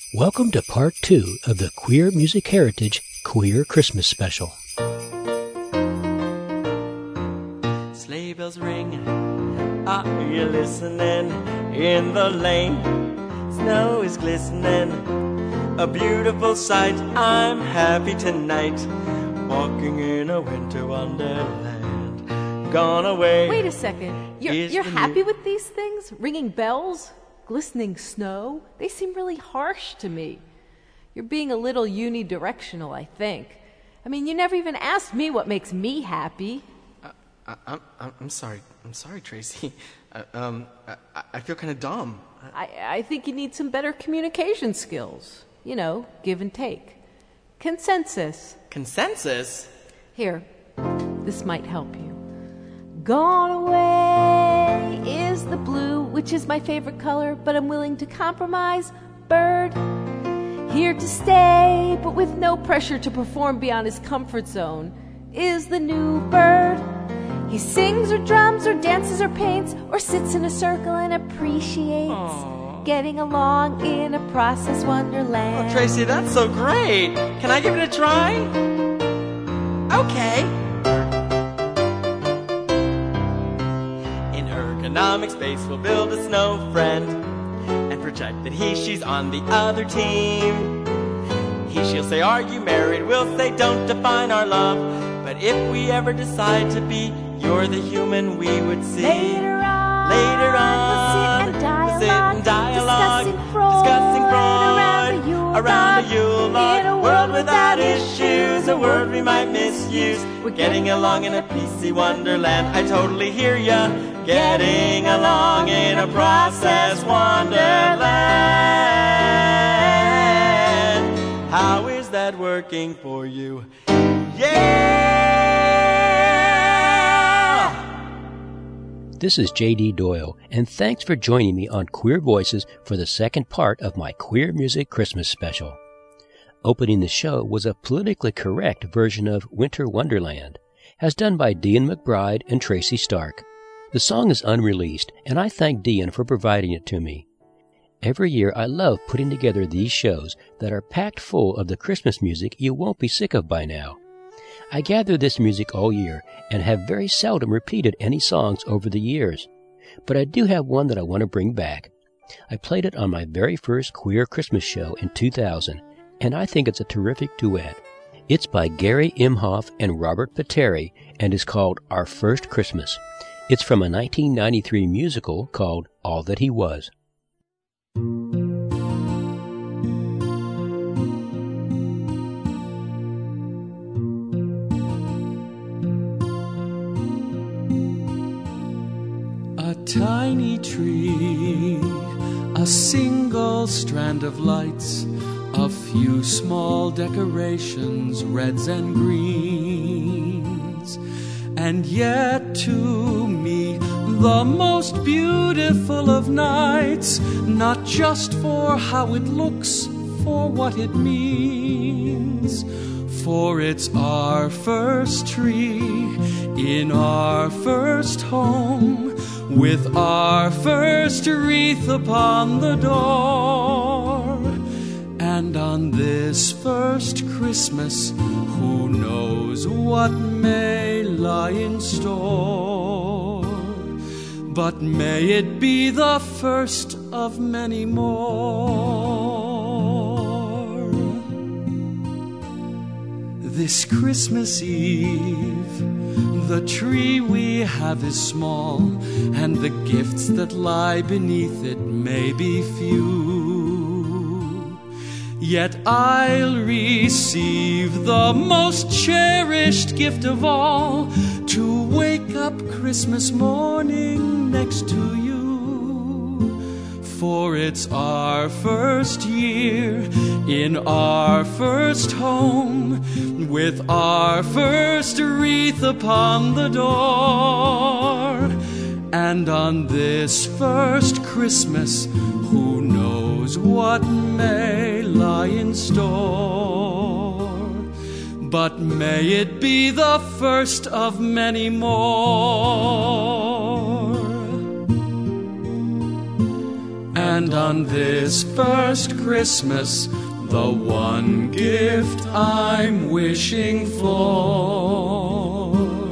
Welcome to Part 2 of the Queer Music Heritage Queer Christmas Special. Sleigh bells ring, are you listening? In the lane, snow is glistening, a beautiful sight. I'm happy tonight, walking in a winter wonderland. Gone away. Wait a second, you're happy with these things? Ringing bells? Glistening snow? They seem really harsh to me. You're being a little unidirectional, I think. I mean, you never even asked me what makes me happy. I'm sorry, Tracy. I feel kind of dumb. I think you need some better communication skills. You know, give and take. Consensus. Consensus? Here, this might help you. Gone away is the blue, which is my favorite color, but I'm willing to compromise. Bird, here to stay, but with no pressure to perform beyond his comfort zone, is the new bird. He sings or drums or dances or paints or sits in a circle and appreciates getting along in a process wonderland. Oh, Tracy, that's so great. Can I give it a try? Okay. In ergonomic space, we'll build a snow friend and project that she's on the other team. She'll say, are you married? We'll say, don't define our love. But if we ever decide to be, you're the human we would see. Later on, we'll sit and dialogue, discussing Freud, around a Yule log. In a world without issues, a word we might misuse. We're getting along in a PC wonderland. I totally hear ya. Getting along in a process wonderland. How is that working for you? Yeah! This is J.D. Doyle, and thanks for joining me on Queer Voices for the second part of my Queer Music Christmas Special. Opening the show was a politically correct version of Winter Wonderland, as done by Dean McBride and Tracy Stark. The song is unreleased, and I thank Dean for providing it to me. Every year I love putting together these shows that are packed full of the Christmas music you won't be sick of by now. I gather this music all year and have very seldom repeated any songs over the years, but I do have one that I want to bring back. I played it on my very first Queer Christmas show in 2000, and I think it's a terrific duet. It's by Gary Imhoff and Robert Pateri and is called Our First Christmas. It's from a 1993 musical called All That He Was. A tiny tree, a single strand of lights, a few small decorations, reds and greens, and yet to me the most beautiful of nights, not just for how it looks, for what it means. For it's our first tree in our first home, with our first wreath upon the door. And on this first Christmas, who knows what may lie in store? But may it be the first of many more. This Christmas Eve, the tree we have is small, and the gifts that lie beneath it may be few. Yet I'll receive the most cherished gift of all, to wake up Christmas morning next to you. For it's our first year in our first home, with our first wreath upon the door. And on this first Christmas, who knows what may lie in store? But may it be the first of many more. And on this first Christmas, the one gift I'm wishing for,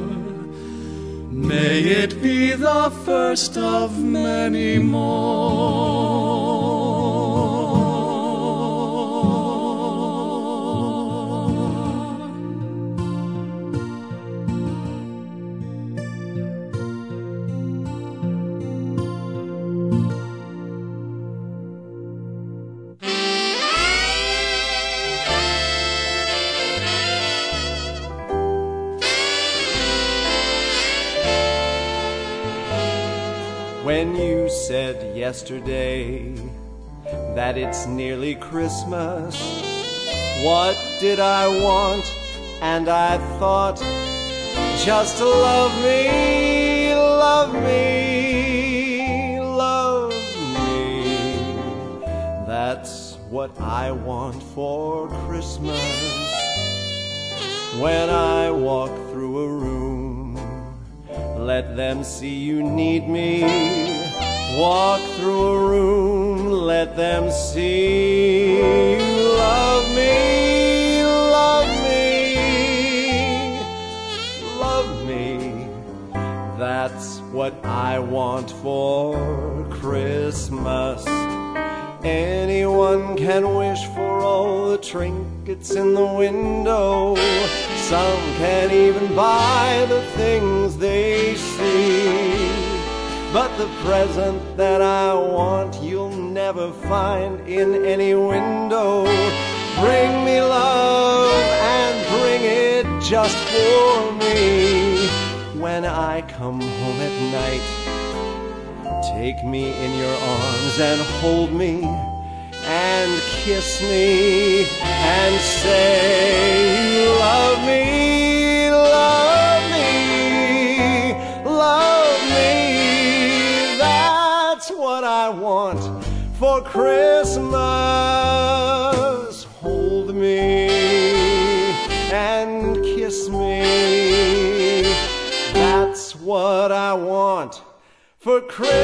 may it be the first of many more. When you said yesterday that it's nearly Christmas, what did I want? And I thought, just to love me, love me, love me. That's what I want for Christmas. When I walk through a room, let them see you need me. Walk through a room, let them see you love me, love me, love me. That's what I want for Christmas. Anyone can wish for all the trinkets in the window. Some can't even buy the things they see. But the present that I want you'll never find in any window. Bring me love and bring it just for me. When I come home at night, take me in your arms and hold me and kiss me and say you love me, love me, love me. That's what I want for Christmas. Hold me and kiss me. That's what I want for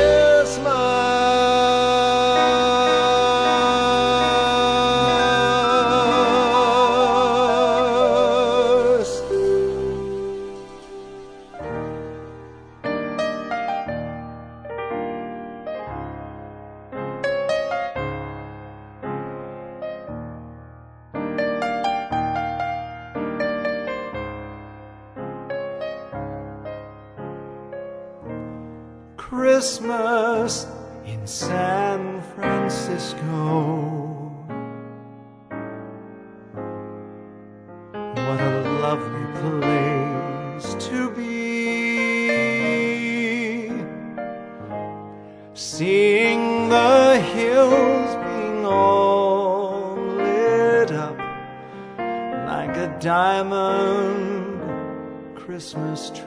Christmas. Christmas in San Francisco. What a lovely place to be. Seeing the hills being all lit up like a diamond Christmas tree.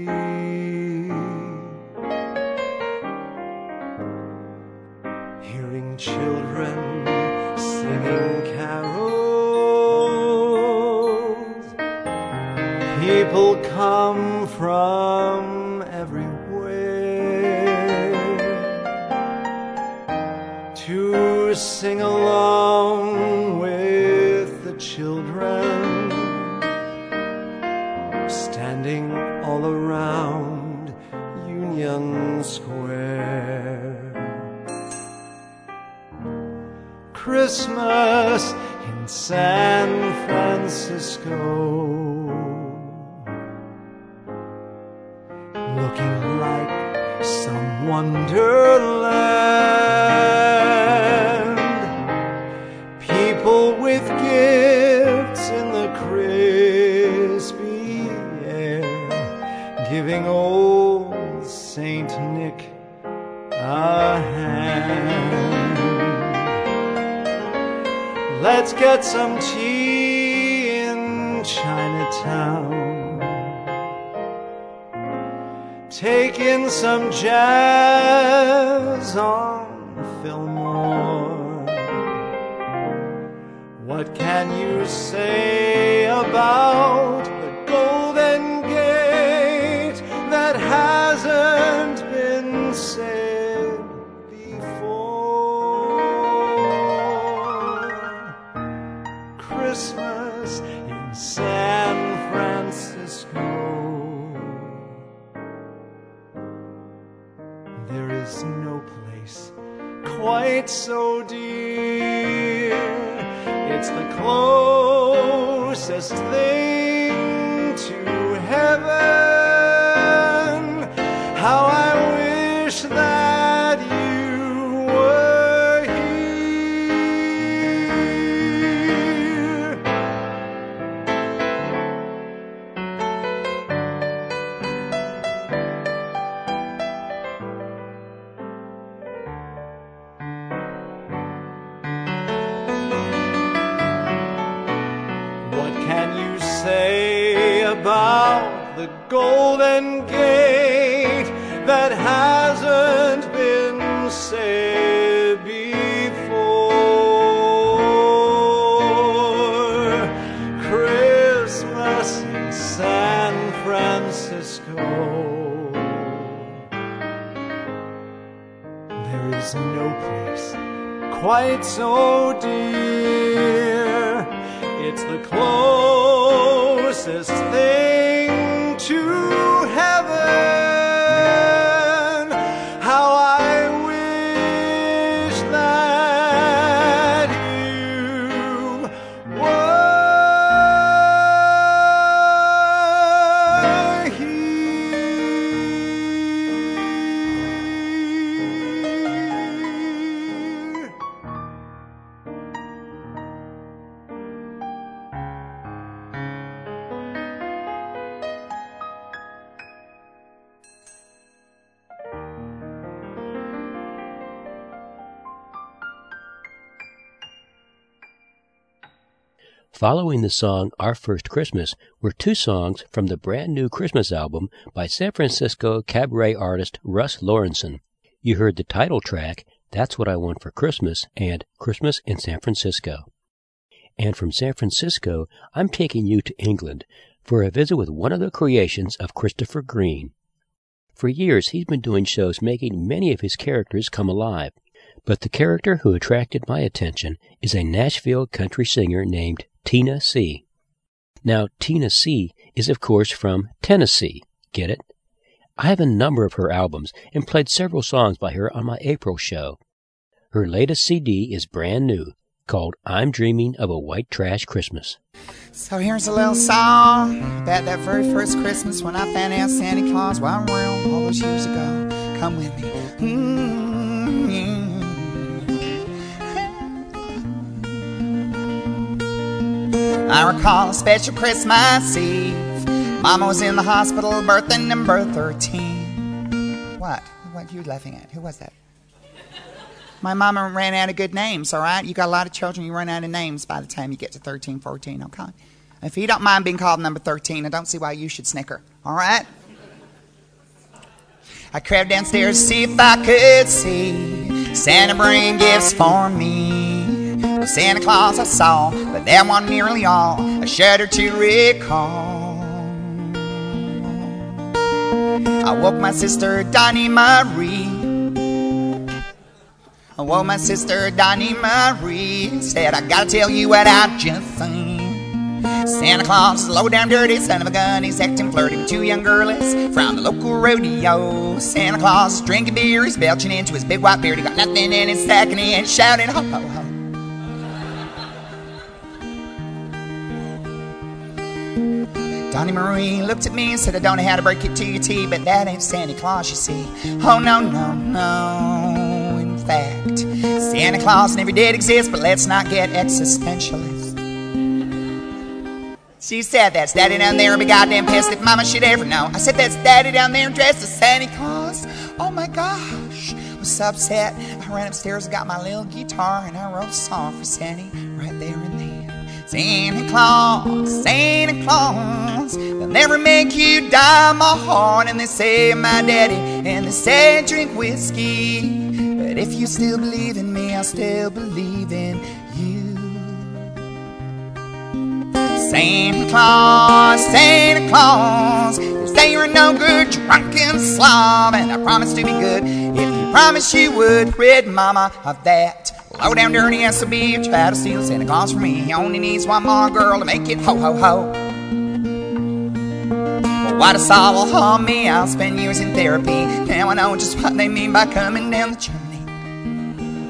Children singing carols. People come from everywhere to sing along with the children, standing all around Union Square. Christmas in San Francisco, looking like some wonderland. People with gifts in the crispy air, giving old Saint Nick a hand. Let's get some tea in Chinatown, take in some jazz on Fillmore. What can you say about the Golden Gate that hasn't been said before? quite so dear. It's the closest thing to heaven. How I wish that you were here. What can you say about the Golden Gate that hasn't been said before? Christmas in San Francisco. There is no place quite so dear. It's the closest thing to heaven. How I wish that you were here. Following the song Our First Christmas were two songs from the brand new Christmas album by San Francisco cabaret artist Russ Lorenson. You heard the title track, That's What I Want for Christmas, and Christmas in San Francisco. And from San Francisco, I'm taking you to England for a visit with one of the creations of Christopher Green. For years, he's been doing shows making many of his characters come alive. But the character who attracted my attention is a Nashville country singer named Tina C. Now, Tina C. is, of course, from Tennessee. Get it? I have a number of her albums and played several songs by her on my April show. Her latest CD is brand new, called I'm Dreaming of a White Trash Christmas. So here's a little song about that very first Christmas when I found out Santa Claus wasn't real all those years ago. Come with me. I recall a special Christmas Eve. Mama was in the hospital birthing number 13. What? What are you laughing at? Who was that? My mama ran out of good names, all right? You got a lot of children, you run out of names by the time you get to 13, 14, okay? If you don't mind being called number 13, I don't see why you should snicker, all right? I crept downstairs to see if I could see Santa bring gifts for me. The Santa Claus I saw, but that wasn't nearly all I shudder to recall. I woke my sister Donnie Marie. Well, my sister Donnie Marie said, I gotta tell you what I've just seen. Santa Claus is a low-down dirty son of a gun. He's acting flirty with two young girlies from the local rodeo. Santa Claus is drinking beer, he's belching into his big white beard. He got nothing in his sack and he ain't shouting ho ho ho. Donnie Marie looked at me and said, I don't know how to break it to your tea, but that ain't Santa Claus, you see. Oh no, no, no. In fact, Santa Claus never did exist, but let's not get existentialist. She said, that's Daddy down there and be goddamn pissed if Mama should ever know. I said, that's Daddy down there dressed as Santa Claus. Oh my gosh, I was so upset. I ran upstairs and got my little guitar and I wrote a song for Santa right there and then. Santa Claus, Santa Claus, they'll never make you die, my heart. And they say my daddy, and they say drink whiskey. But if you still believe in me, I still believe in you. Santa Claus, you say you're no good drunken slob, and I promise to be good if you promise you would rid Mama of that low-down dirty SOB. Try to steal Santa Claus from me. He only needs one more girl to make it ho ho ho. Well, what a sorrow on me, I'll spend years in therapy. Now I know just what they mean by coming down the chimney.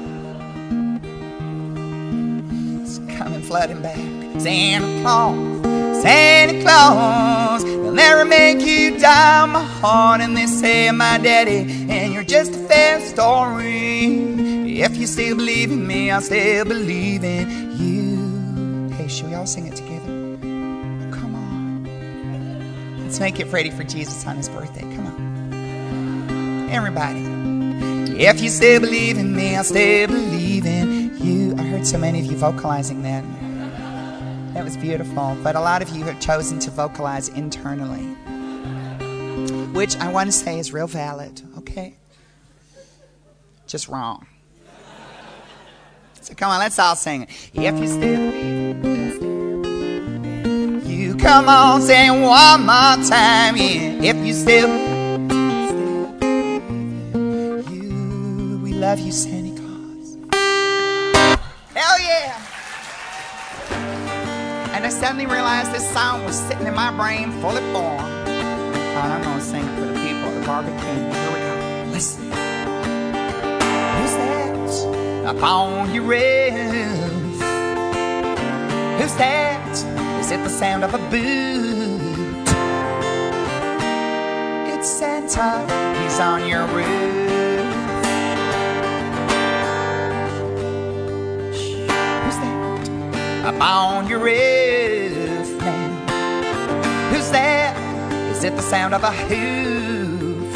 coming flooding back. Santa Claus, Santa Claus, they'll never make you die, my heart. And they say I'm my daddy, and you're just a fair story. If you still believe in me, I'll still believe in you. Hey, should we all sing it together? Come on. Let's make it ready for Jesus on his birthday. Come on. Everybody. If you still believe in me, I'll still believe in you. I heard so many of you vocalizing that. That was beautiful. But a lot of you have chosen to vocalize internally, which I want to say is real valid, okay? Just wrong. So come on, let's all sing it. If you still believe in me, you come on, say it one more time. Yeah. If you still you, we love you, Santa Claus. Hell yeah! And I suddenly realized this song was sitting in my brain fully formed. And I'm going to sing it for the people at the barbecue. Here we go. Listen. Who's that upon your roof? Who's that? Is it the sound of a boot? It's Santa. He's on your roof. Who's that upon your roof, man? Who's that? Is it the sound of a hoof?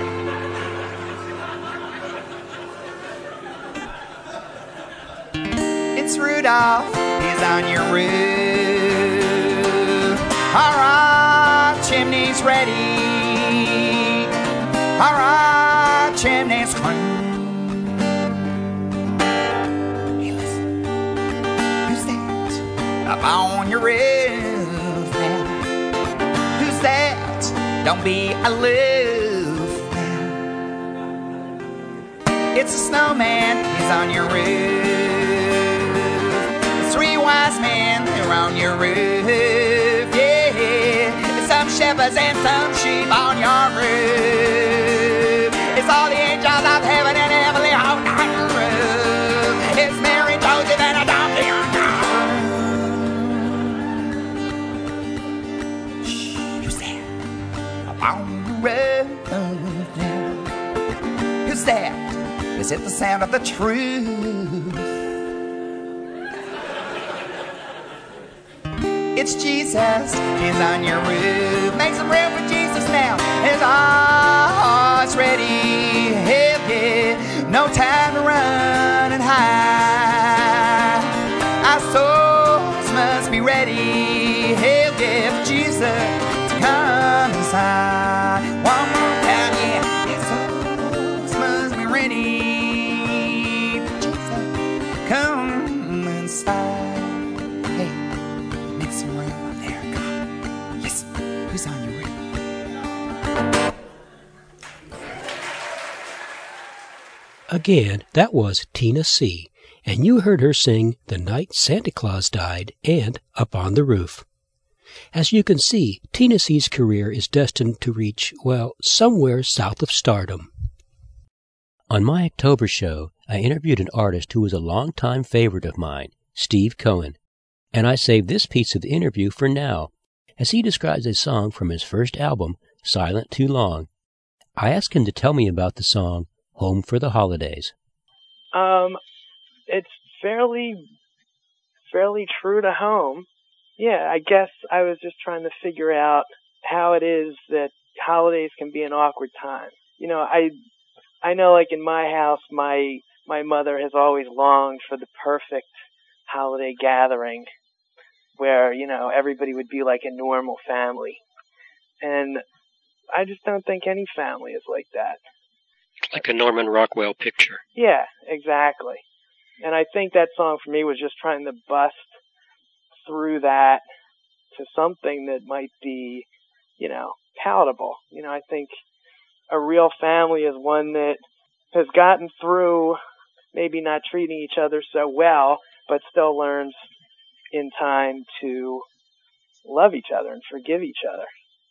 It's Rudolph, he's on your roof. Alright, chimney's ready. Alright, chimney's clean. Hey, listen. Who's that up on your roof now? Who's that? Don't be aloof now. It's a snowman, he's on your roof. Three wise men, they're on your roof, yeah. Some shepherds and some sheep on your roof. It's all the angels of heaven and heavenly host on your roof. It's Mary, Joseph, and a donkey on your roof. Shh, who's that? Up on the roof now. Who's that? Is it the sound of the truth? It's Jesus, he's on your roof. Make some room for Jesus now. His heart's ready, hell yeah. No time to run and hide. Our souls must be ready, hell yeah, for Jesus to come inside. One more time, yeah. Our souls must be ready for Jesus to come inside. On your roof. Again, that was Tina C., and you heard her sing The Night Santa Claus Died and Up on the Roof. As you can see, Tina C.'s career is destined to reach, well, somewhere south of stardom. On my October show, I interviewed an artist who was a longtime favorite of mine, Steve Cohen, and I saved this piece of the interview for now, as he describes a song from his first album, Silent Too Long. I asked him to tell me about the song, Home for the Holidays. It's fairly true to home. Yeah, I guess I was just trying to figure out how it is that holidays can be an awkward time. You know, I know, like in my house, my mother has always longed for the perfect holiday gathering, where, you know, everybody would be like a normal family. And I just don't think any family is like that. Like a Norman Rockwell picture. Yeah, exactly. And I think that song for me was just trying to bust through that to something that might be, you know, palatable. You know, I think a real family is one that has gotten through maybe not treating each other so well, but still learns in time to love each other and forgive each other.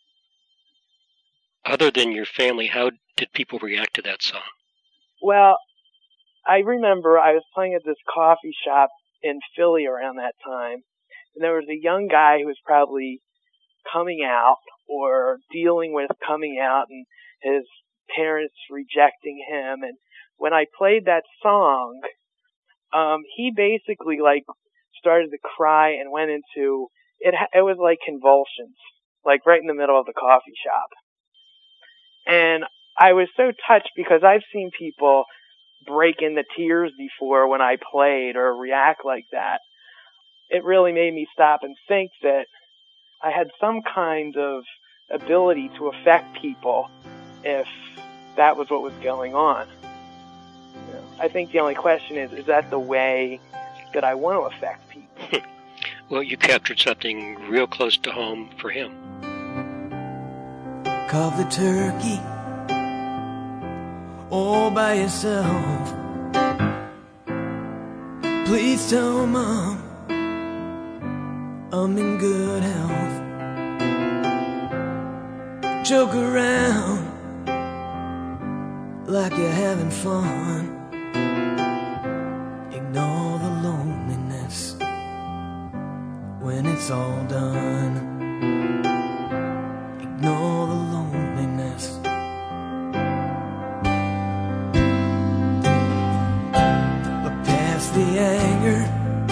Other than your family, how did people react to that song? Well, I remember I was playing at this coffee shop in Philly around that time. And there was a young guy who was probably coming out or dealing with coming out and his parents rejecting him. And when I played that song, he basically like started to cry and went into it. It was like convulsions, like right in the middle of the coffee shop. And I was so touched because I've seen people break into tears before when I played or react like that. It really made me stop and think that I had some kind of ability to affect people if that was what was going on. You know, I think the only question is that the way that I want to affect people? Well, you captured something real close to home for him. Carve the turkey all by yourself. Please tell Mom I'm in good health. Joke around like you're having fun. Ignore the loneliness when it's all done. Ignore the loneliness. Look past the anger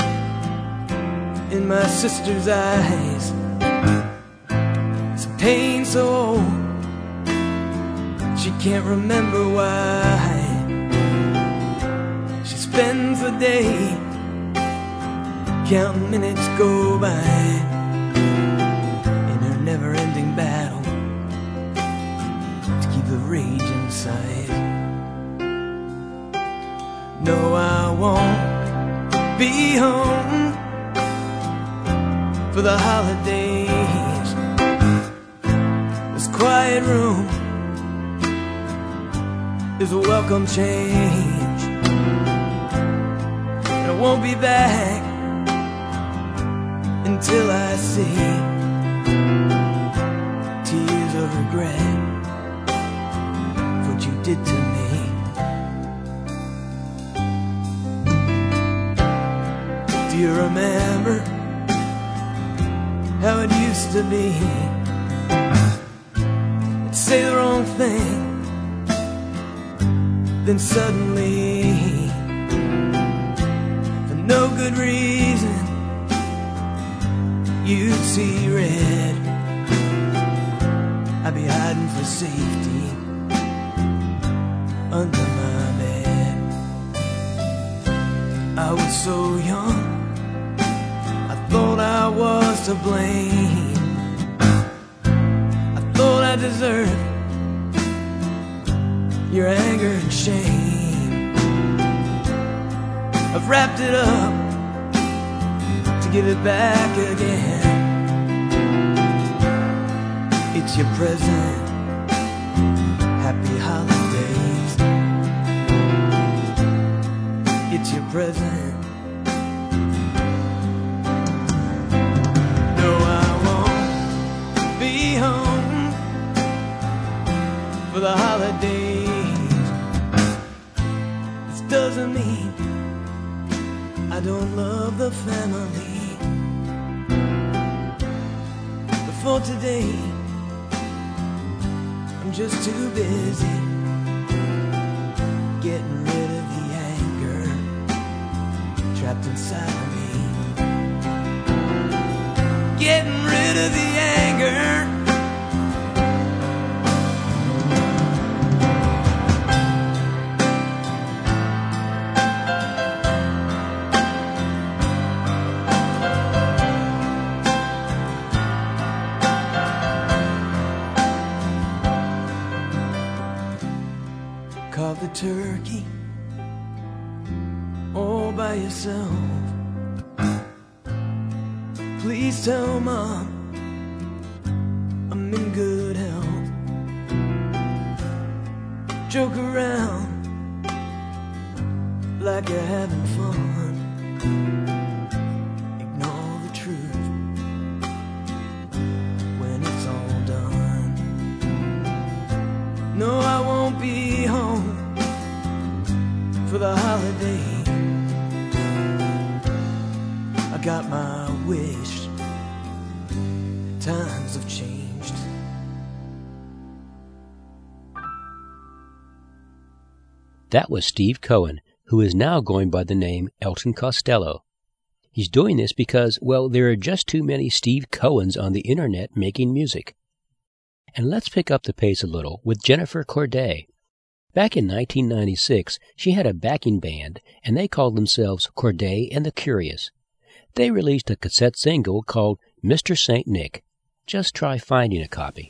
in my sister's eyes. It's a pain so old she can't remember why. She spends the day counting minutes go by in her never-ending battle to keep the rage inside. No, I won't be home for the holidays. This quiet room is a welcome change, and I won't be back until I see tears of regret for what you did to me. Do you remember how it used to be? I'd say the wrong thing, then suddenly, for no good reason, you'd see red. I'd be hiding for safety under my bed. I was so young, I thought I was to blame. I thought I deserved your anger and shame. I've wrapped it up to give it back again. It's your present. Happy holidays. It's your present. No, I won't be home for the holidays. Doesn't mean I don't love the family, but for today I'm just too busy getting rid of the anger trapped inside of me. Getting rid of the anger. Carve the turkey all by yourself. Please tell Mom I'm in good health. Joke around like you're having fun. Ignore the truth when it's all done. No, I won't be home for the holiday. got my wish. Times have changed. That was Steve Cohen, who is now going by the name Elton Costello. He's doing this because, well, there are just too many Steve Cohens on the internet making music. And let's pick up the pace a little with Jennifer Corday. Back in 1996, she had a backing band, and they called themselves Corday and the Curious. They released a cassette single called Mr. St. Nick. Just try finding a copy.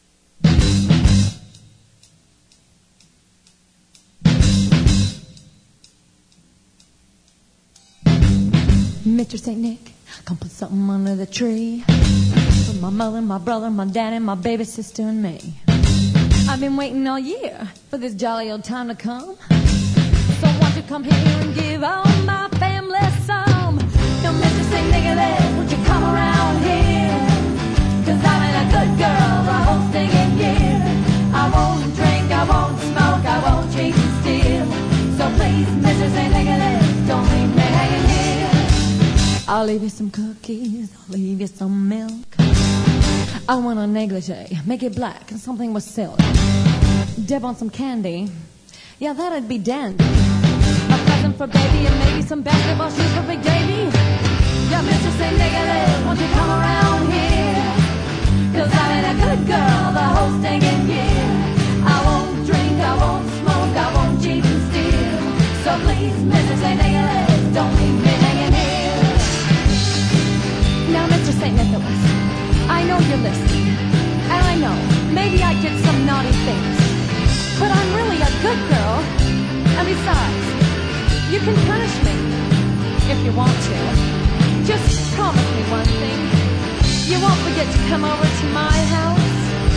Mr. St. Nick, come put something under the tree for my mother, my brother, my daddy, my baby sister, and me. I've been waiting all year for this jolly old time to come. So won't you come here and give all my family some? Now, Mr. St. Nicholas, won't you come around here? 'Cause I've been a good girl the whole stinging year. I won't drink, I won't smoke, I won't cheat and steal. So please, Mr. St. Nicholas, don't leave me hanging here. I'll leave you some cookies, I'll leave you some milk. I want a negligee, make it black and something with silk. Dip on some candy, yeah, that'd be dandy. A present for baby and maybe some basketball shoes for Big Davy. Yeah, Mr. St. Nicholas, won't you come around here? 'Cause I've been a good girl the whole stinking year. I won't drink, I won't smoke, I won't cheat and steal. So please, Mr. St. Nicholas, don't leave me hanging here. Now, Mr. St. Nicholas, I know you're listening, and I know maybe I did some naughty things, but I'm really a good girl, and besides, you can punish me if you want to. Just promise me one thing, you won't forget to come over to my house.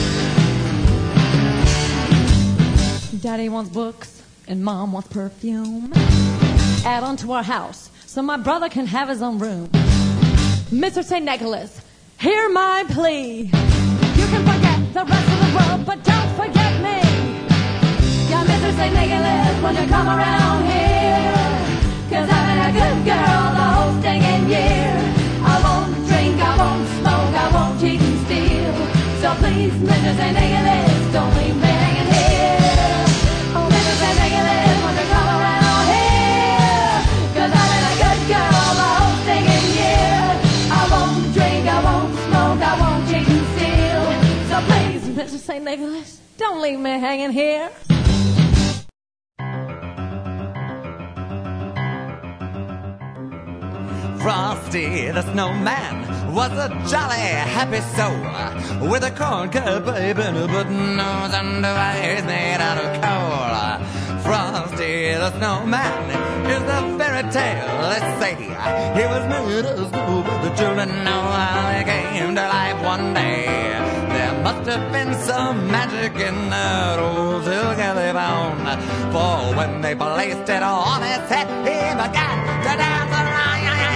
Daddy wants books, and Mom wants perfume. Add on to our house, so my brother can have his own room. Mr. St. Nicholas, hear my plea. You can forget the rest of the world, but don't forget me. Yeah, Mr. St. Nicholas, won't you come around here? 'Cause I've been a good girl the whole stinging year. I won't drink, I won't smoke, I won't cheat and steal. So please, Mr. St. Nicholas, don't leave me hanging here. Oh, Mr. St. Nicholas, won't you come around here? 'Cause I've been a good girl the whole stinging year. I won't drink, I won't smoke, I won't cheat and steal. So please, Mr. St. Nicholas, don't leave me hanging here. Frosty the Snowman was a jolly happy soul with a corncob babe and a button nose and eyes made out of coal. Frosty the Snowman is a fairy tale, let's say. He was made of snow, but the children know how he came to life one day. There must have been some magic in that old silk telephone, for when they placed it on his head, he began to dance around.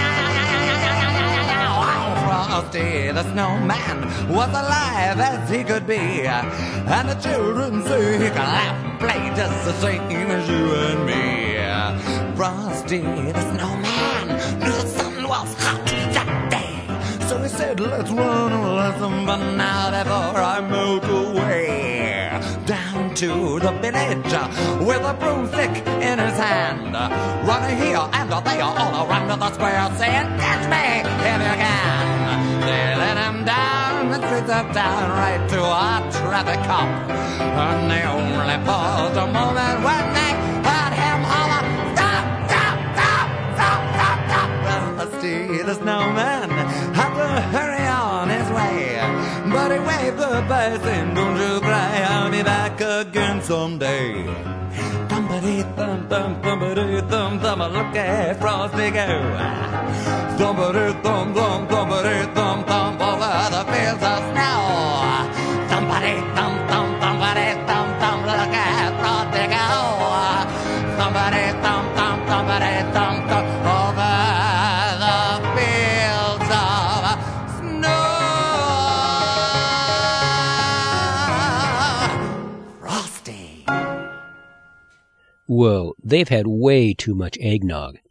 Frosty the Snowman was alive as he could be, and the children say he can laugh and play just the same as you and me. Frosty the Snowman knew the sun was hot that day, so he said, let's run and let some fun now before I melt away. Down to the village with a broomstick in his hand, running here and there all around the square, saying, catch me if you can. They let him down the streets of town right to a traffic cop, and they only paused a moment when they heard him holler, stop, stop, stop, stop, stop, stop. Frosty the Snowman had to hurry on his way, but he waved goodbye saying, don't you cry, I'll be back again someday. Thumpity-thump-thump, thumpity-thump-thump, look at Frosty go. Thumpity-thump-thump, thumpity-thump-thump, over the fields of snow. Thumpity-thump-thump, thumpity-thump-thump, look at Frosty go. Thumpity-thump-thump, thumpity-thump-thump, over the fields of snow. Frosty. Whoa, they've had way too much eggnog.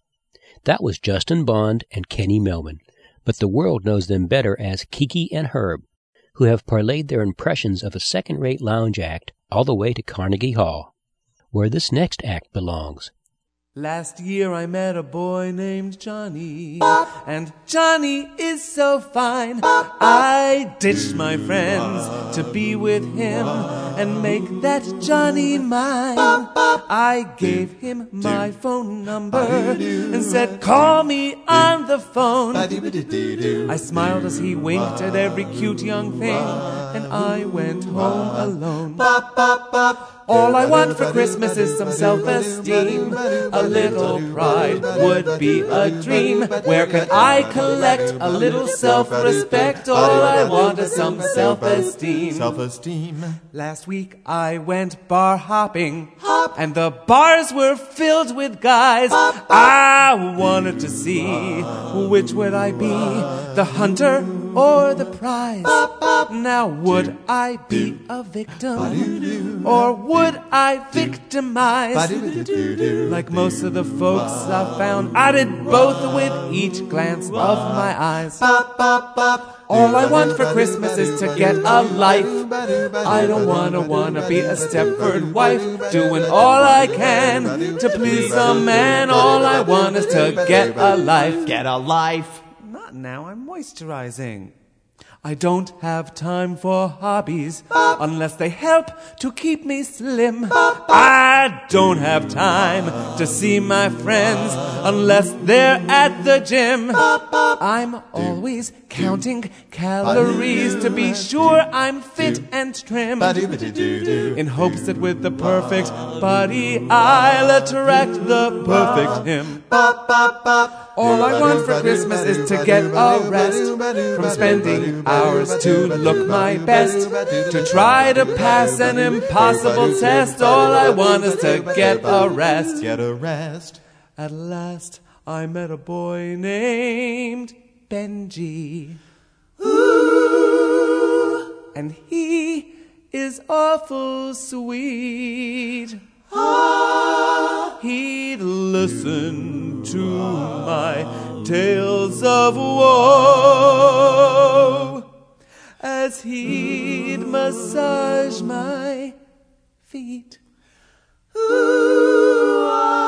That was Justin Bond and Kenny Melman, but the world knows them better as Kiki and Herb, who have parlayed their impressions of a second-rate lounge act all the way to Carnegie Hall, where this next act belongs. Last year I met a boy named Johnny, and Johnny is so fine. I ditched my friends to be with him and make that Johnny mine. I gave him my phone number and said, call me on the phone. I smiled as he winked at every cute young thing, and I went home alone. All I want for Christmas is some self-esteem. A little pride would be a dream. Where can I collect a little self-respect? All I want is some self-esteem. Last week I went bar hopping, and the bars were filled with guys. I wanted to see which would I be, the hunter or the prize. Now would I be a victim, or would I victimize? Like most of the folks I found, I did both with each glance of my eyes. All I want for Christmas is to get a life. I don't wanna be a Stepford wife, doing all I can to please some man. All I want is to get a life. Get a life. Not now, I'm moisturizing. I don't have time for hobbies unless they help to keep me slim. I don't have time to see my friends unless they're at the gym. I'm always counting calories to be sure I'm fit and trim, in hopes that with the perfect body I'll attract the perfect him. All I want for Christmas is to get a rest from spending hours to look my best, to try to pass an impossible test. All I want is to get a rest. At last I met a boy named Benji. Ooh, and he is awful sweet. He'd listen to my tales of woe as he'd massage my feet. Ooh,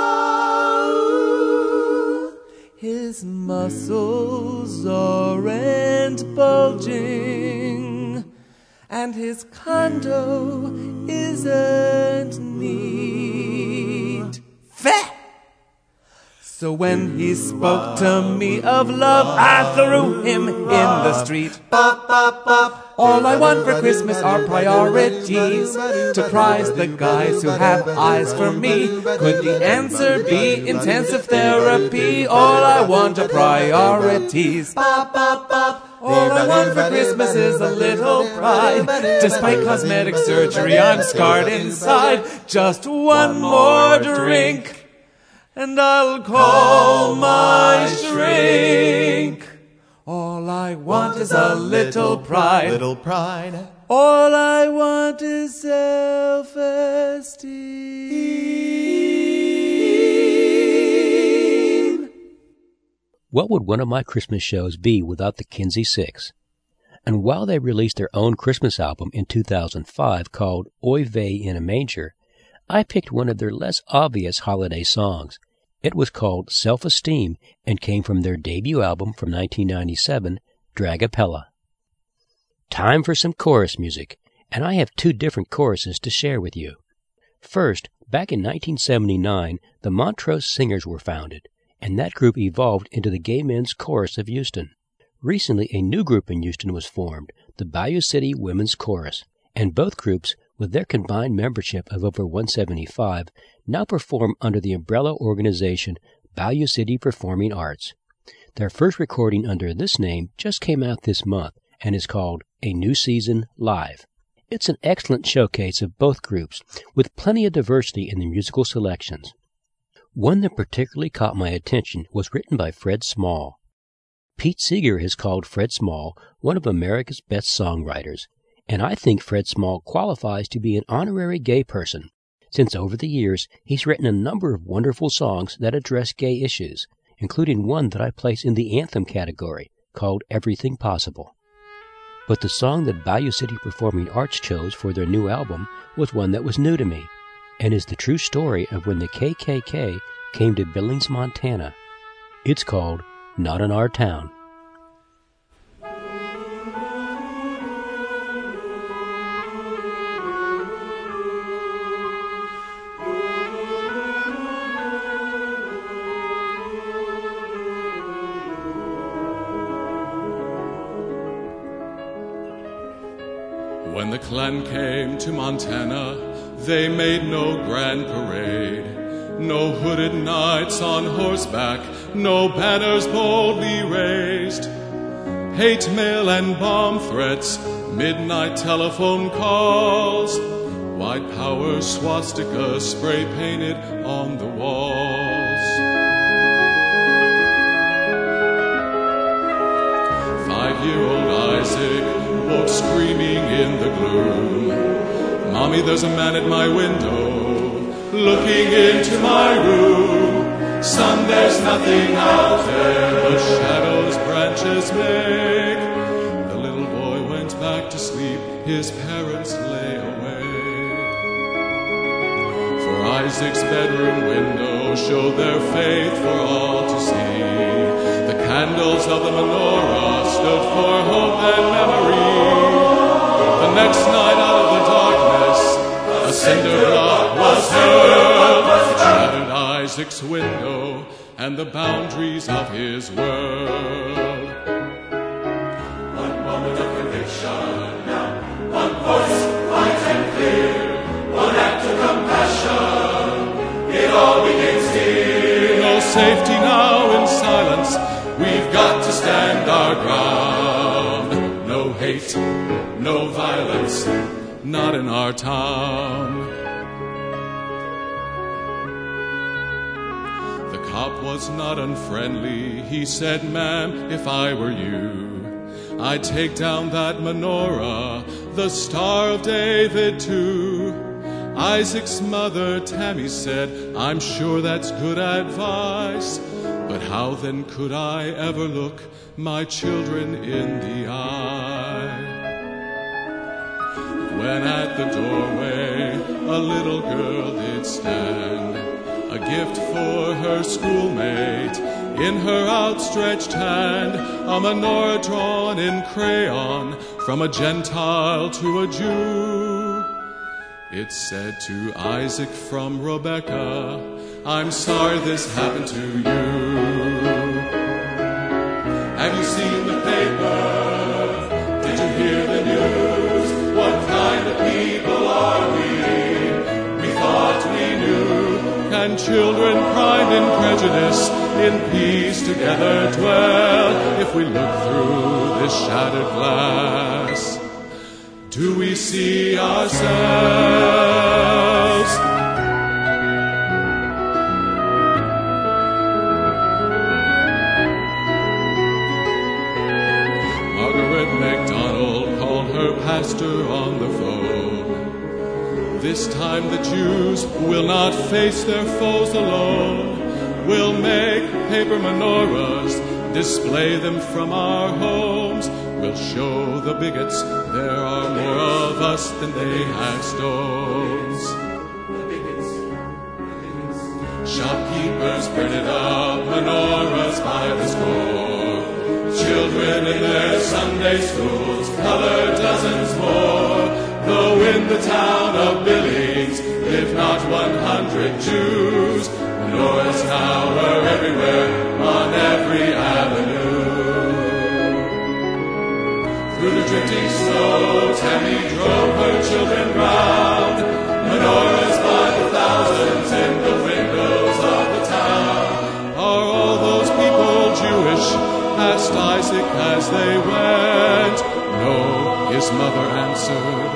ah, his muscles aren't bulging, and his condo isn't neat. Feh! So when he spoke to me of love, I threw him in the street. All I want for Christmas are priorities, to prize the guys who have eyes for me. Could the answer be intensive therapy? All I want are priorities. All I want for Christmas is a little pride. Despite cosmetic surgery, I'm scarred inside. Just one more drink, and I'll call my shrink. All I want is a little pride. All I want is self-esteem. What would one of my Christmas shows be without the Kinsey Six? And while they released their own Christmas album in 2005 called Oy Vey in a Manger, I picked one of their less obvious holiday songs. It was called Self-Esteem and came from their debut album from 1997, Dragapella. Time for some chorus music, and I have two different choruses to share with you. First, back in 1979, the Montrose Singers were founded, and that group evolved into the Gay Men's Chorus of Houston. Recently, a new group in Houston was formed, the Bayou City Women's Chorus, and both groups, with their combined membership of over 175, now perform under the umbrella organization Bayou City Performing Arts. Their first recording under this name just came out this month and is called A New Season Live. It's an excellent showcase of both groups, with plenty of diversity in the musical selections. One that particularly caught my attention was written by Fred Small. Pete Seeger has called Fred Small one of America's best songwriters, and I think Fred Small qualifies to be an honorary gay person, since over the years he's written a number of wonderful songs that address gay issues, including one that I place in the anthem category, called Everything Possible. But the song that Bayou City Performing Arts chose for their new album was one that was new to me, and is the true story of when the KKK came to Billings, Montana. It's called Not in Our Town. When the Klan came to Montana, they made no grand parade, no hooded knights on horseback, no banners boldly raised. Hate mail and bomb threats, midnight telephone calls, white power swastika spray painted on the walls. 5-year-old Isaac woke screaming in the gloom. Mommy, there's a man at my window, looking into my room. Son, there's nothing out there but shadows branches make. The little boy went back to sleep, his parents lay awake. For Isaac's bedroom window showed their faith for all to see. The candles of the menorah stood for hope and memory. The next night out of the darkness, a cinder block was hurled. It shattered Isaac's window and the boundaries of his world. One moment of conviction, now one voice, light and clear. One act of compassion, it all begins here. No safety now in silence, we've got to stand our ground. No hate, no violence, not in our town. The cop was not unfriendly. He said, ma'am, if I were you, I'd take down that menorah, the Star of David too. Isaac's mother, Tammy, said, I'm sure that's good advice, but how then could I ever look my children in the eye? When at the doorway a little girl did stand, a gift for her schoolmate in her outstretched hand, a menorah drawn in crayon from a Gentile to a Jew. It said to Isaac from Rebecca, I'm sorry this happened to you. Have you seen the paper? Did you hear the news? What kind of people are we? We thought we knew. Can children primed in prejudice in peace together dwell? If we look through this shattered glass, do we see ourselves? Margaret MacDonald called her pastor on the phone. This time the Jews will not face their foes alone. We'll make paper menorahs, display them from our homes. We'll show the bigots there are more of us than they have stones. Shopkeepers burn it up, menorahs by the score. Children in their Sunday schools color dozens more. Though in the town of Billings live not 100 Jews, menorahs now are everywhere on every avenue. Through the drifting snow, Tammy drove her children round. Menorahs by the thousands in the windows of the town. Are all those people Jewish? Asked Isaac as they went. No, his mother answered.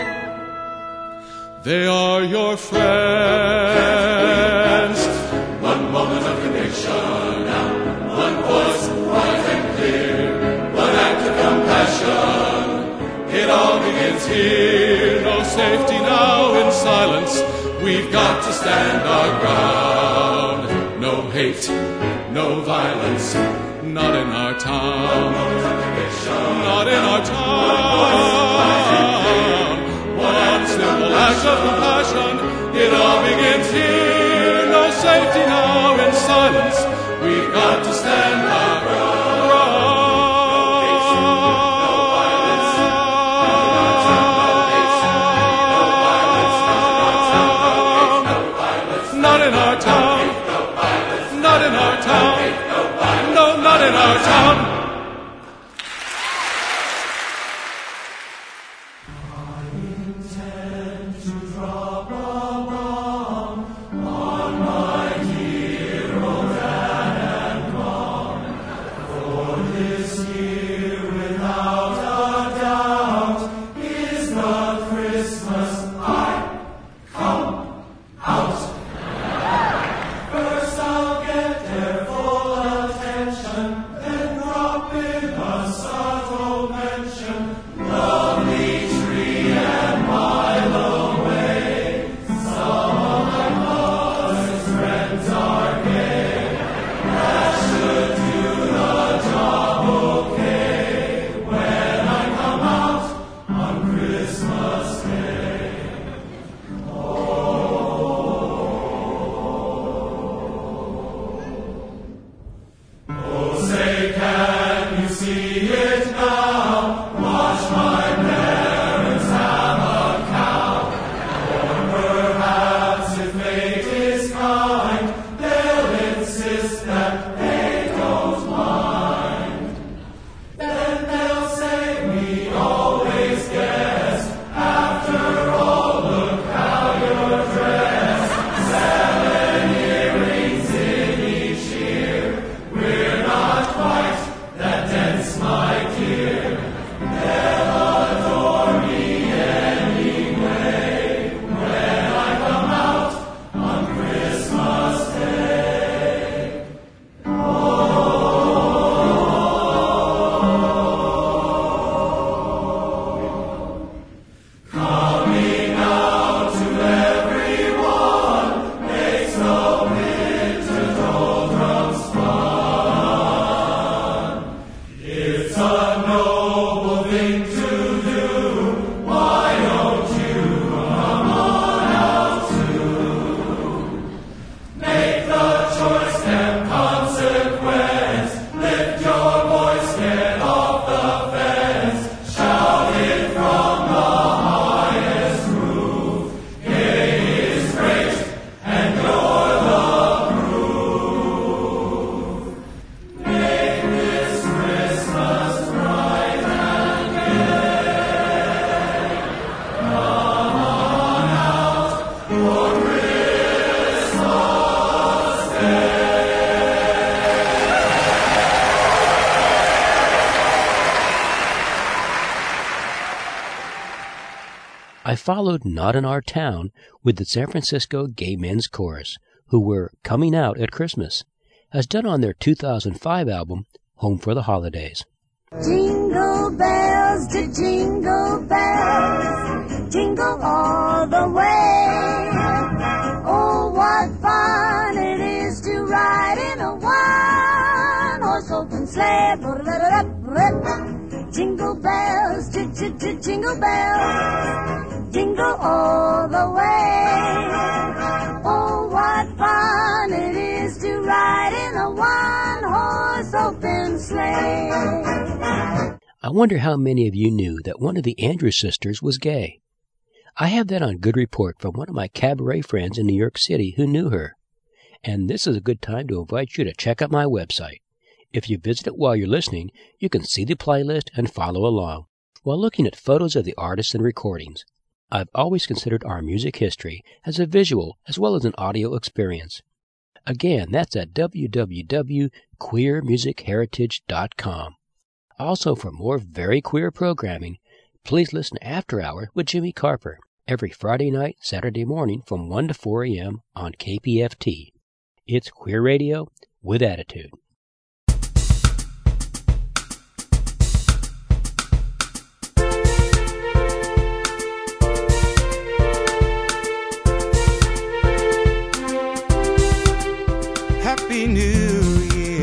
They are your friends. One moment of conviction, now one voice, bright and clear. One act of compassion, it all begins here. No safety now in silence, we've got to stand our ground. No hate, no violence, not in our town, not in our town. One simple act of compassion, it all begins here. No safety now, in silence, we've got to stand our ground. Not in our town, not in our town, no, not in our town. I followed Not in Our Town with the San Francisco Gay Men's Chorus, who were coming out at Christmas, as done on their 2005 album, Home for the Holidays. Jingle bells to jingle bells, jingle all the way. Oh, what fun it is to ride in a one-horse open sleigh. Jingle bells, jingle bells, jingle all the way. Oh, what fun it is to ride in a one-horse open sleigh. I wonder how many of you knew that one of the Andrews sisters was gay. I have that on good report from one of my cabaret friends in New York City who knew her. And this is a good time to invite you to check out my website. If you visit it while you're listening, you can see the playlist and follow along while looking at photos of the artists and recordings. I've always considered our music history as a visual as well as an audio experience. Again, that's at www.queermusicheritage.com. Also, for more very queer programming, please listen to After Hour with Jimmy Carper every Friday night, Saturday morning from 1 to 4 a.m. on KPFT. It's queer radio with attitude. Happy New Year.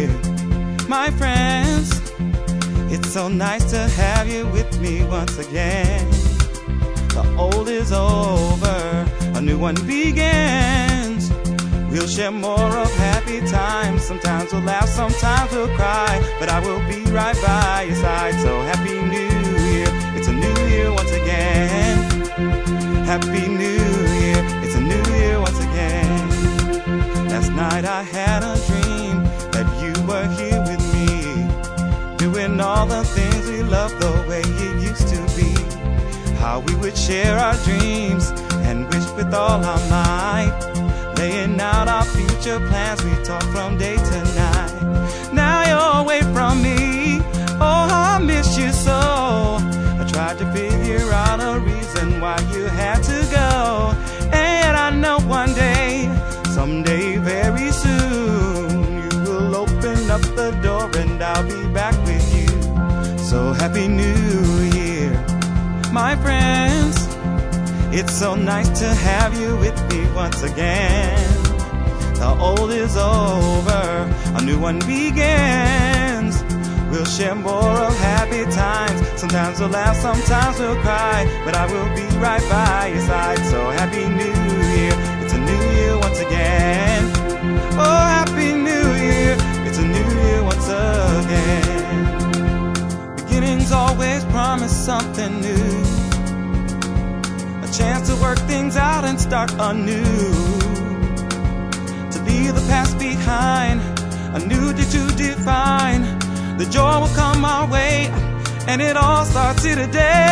My friends, it's so nice to have you with me once again. The old is over, a new one begins. We'll share more of happy times. Sometimes we'll laugh, sometimes we'll cry, but I will be right by your side. So happy New Year, it's a new year once again. Happy New Year, it's a new year once again. Last night I had a dream that you were here with me, doing all the things we loved the way it used to be. How we would share our dreams and wish with all our might, laying out our future plans. We talk from day to night. Now you're away from me, oh I miss you so. I tried to figure out a reason why you had to go, and I know one day, someday very soon, you will open up the door and I'll be back with you. So happy New Year, my friends. It's so nice to have you with me once again. The old is over, a new one begins. We'll share more of happy times. Sometimes we'll laugh, sometimes we'll cry, but I will be right by your side. So happy New Year, it's a new year once again. Oh, happy New Year, it's a new year once again. Beginnings always promise something new, a chance to work things out and start anew, to leave the past behind, a new day to define. The joy will come our way, and it all starts here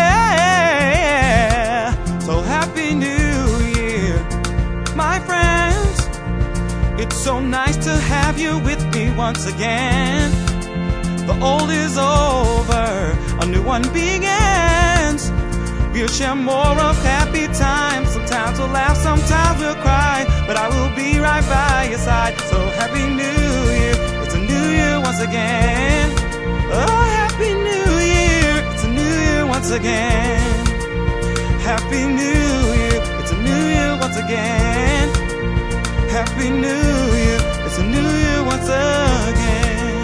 today. So happy New Year, my friends. It's so nice to have you with me once again. The old is over, a new one begins. We'll share more of happy times. Sometimes we'll laugh, sometimes we'll cry, but I will be right by your side. So happy New Year, it's a new year once again. Oh, happy New Year, it's a new year once again. Happy New Year, it's a new year once again. Happy New Year, it's a new year once again.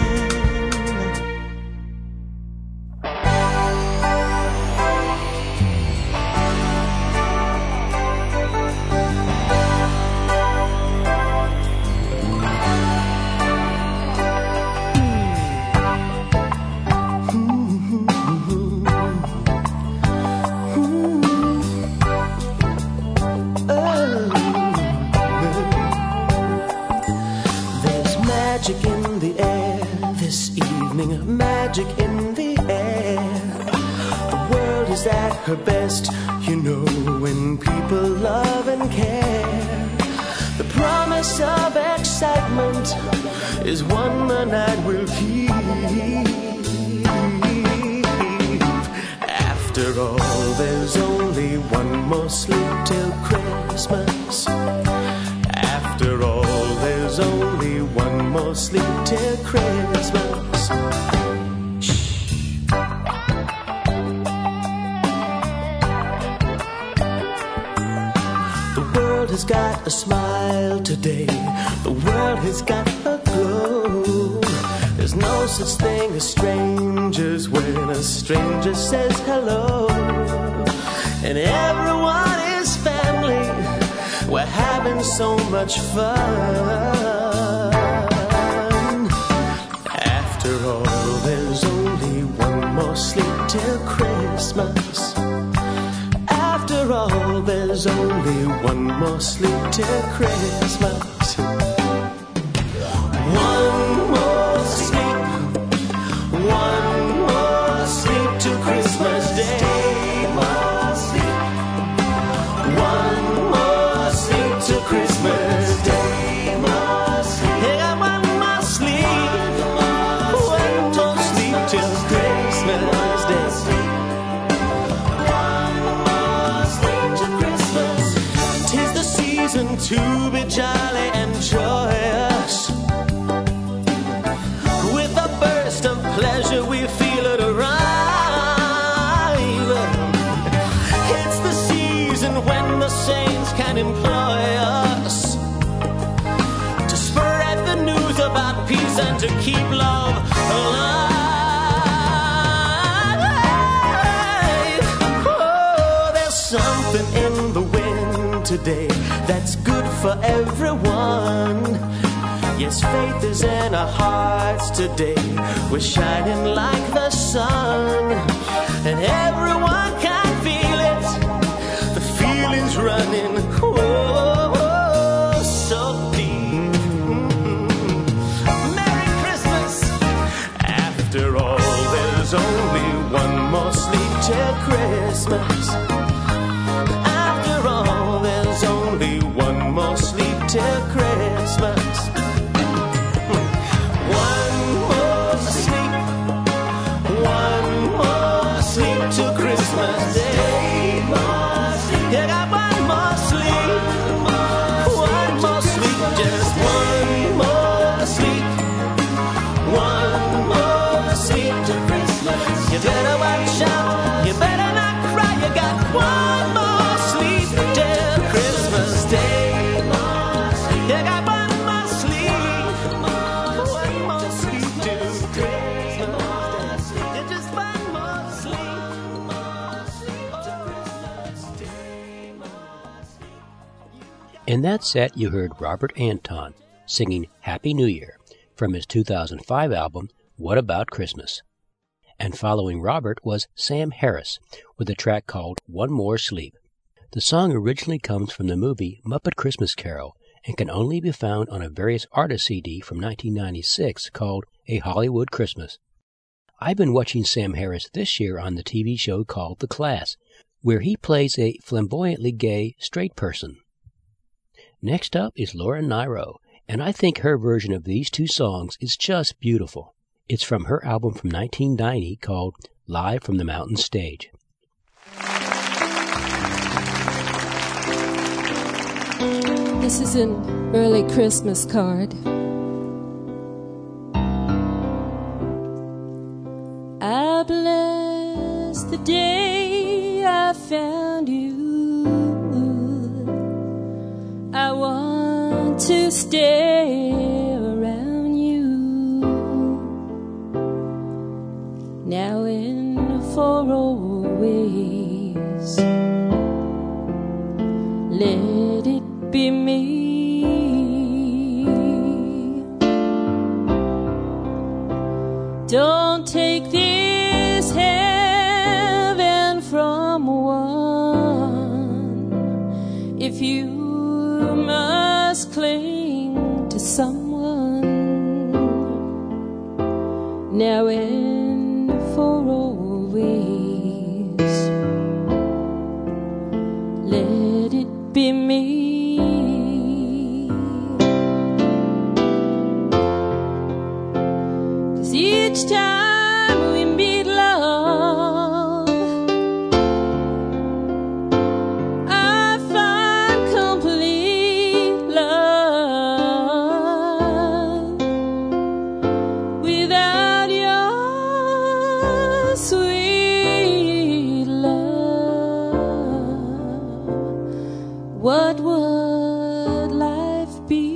Magic in the air. The world is at her best, you know, when people love and care. The promise of excitement is one the night will keep. After all, there's only one more sleep till Christmas. After all, there's only one more sleep till Christmas. Has got a smile today. The world has got a glow. There's no such thing as strangers when a stranger says hello. And everyone is family. We're having so much fun. After all, there's only one more sleep till Christmas. After all, there's only one more sleep till Christmas. One more sleep till Christmas Day. One more sleep till Christmas Day. Yeah, one more sleep till Christmas Day. To be jolly and joyous, with a burst of pleasure we feel it arrive. It's the season when the saints can employ us to spread the news about peace and to keep love today that's good for everyone. Yes, faith is in our hearts today. We're shining like the sun, and everyone can feel it. The feeling's running, oh, so deep. Merry Christmas. After all, there's only one more sleep till Christmas. After all, there's only one more sleep till Christmas. To Christmas Day, you got one more sleep, one more sleep, just one more sleep, one more sleep to Christmas. You better watch out, you better not cry, you got one more sleep till Christmas Day. You got one more sleep, one more sleep till Christmas. You just one more sleep. In that set, you heard Robert Anton singing Happy New Year from his 2005 album, What About Christmas? And following Robert was Sam Harris with a track called One More Sleep. The song originally comes from the movie Muppet Christmas Carol and can only be found on a Various Artists CD from 1996 called A Hollywood Christmas. I've been watching Sam Harris this year on the TV show called The Class, where he plays a flamboyantly gay straight person. Next up is Laura Nyro, and I think her version of these two songs is just beautiful. It's from her album from 1990 called Live from the Mountain Stage. This is an early Christmas card. I bless the day I found you. I want to stay around you now and for always. Let it be me. Don't take this heaven from one if you must cling to someone now and for always. Let it be me. 'Cause each time we meet love, I find complete love. Without your sweet love, what would life be?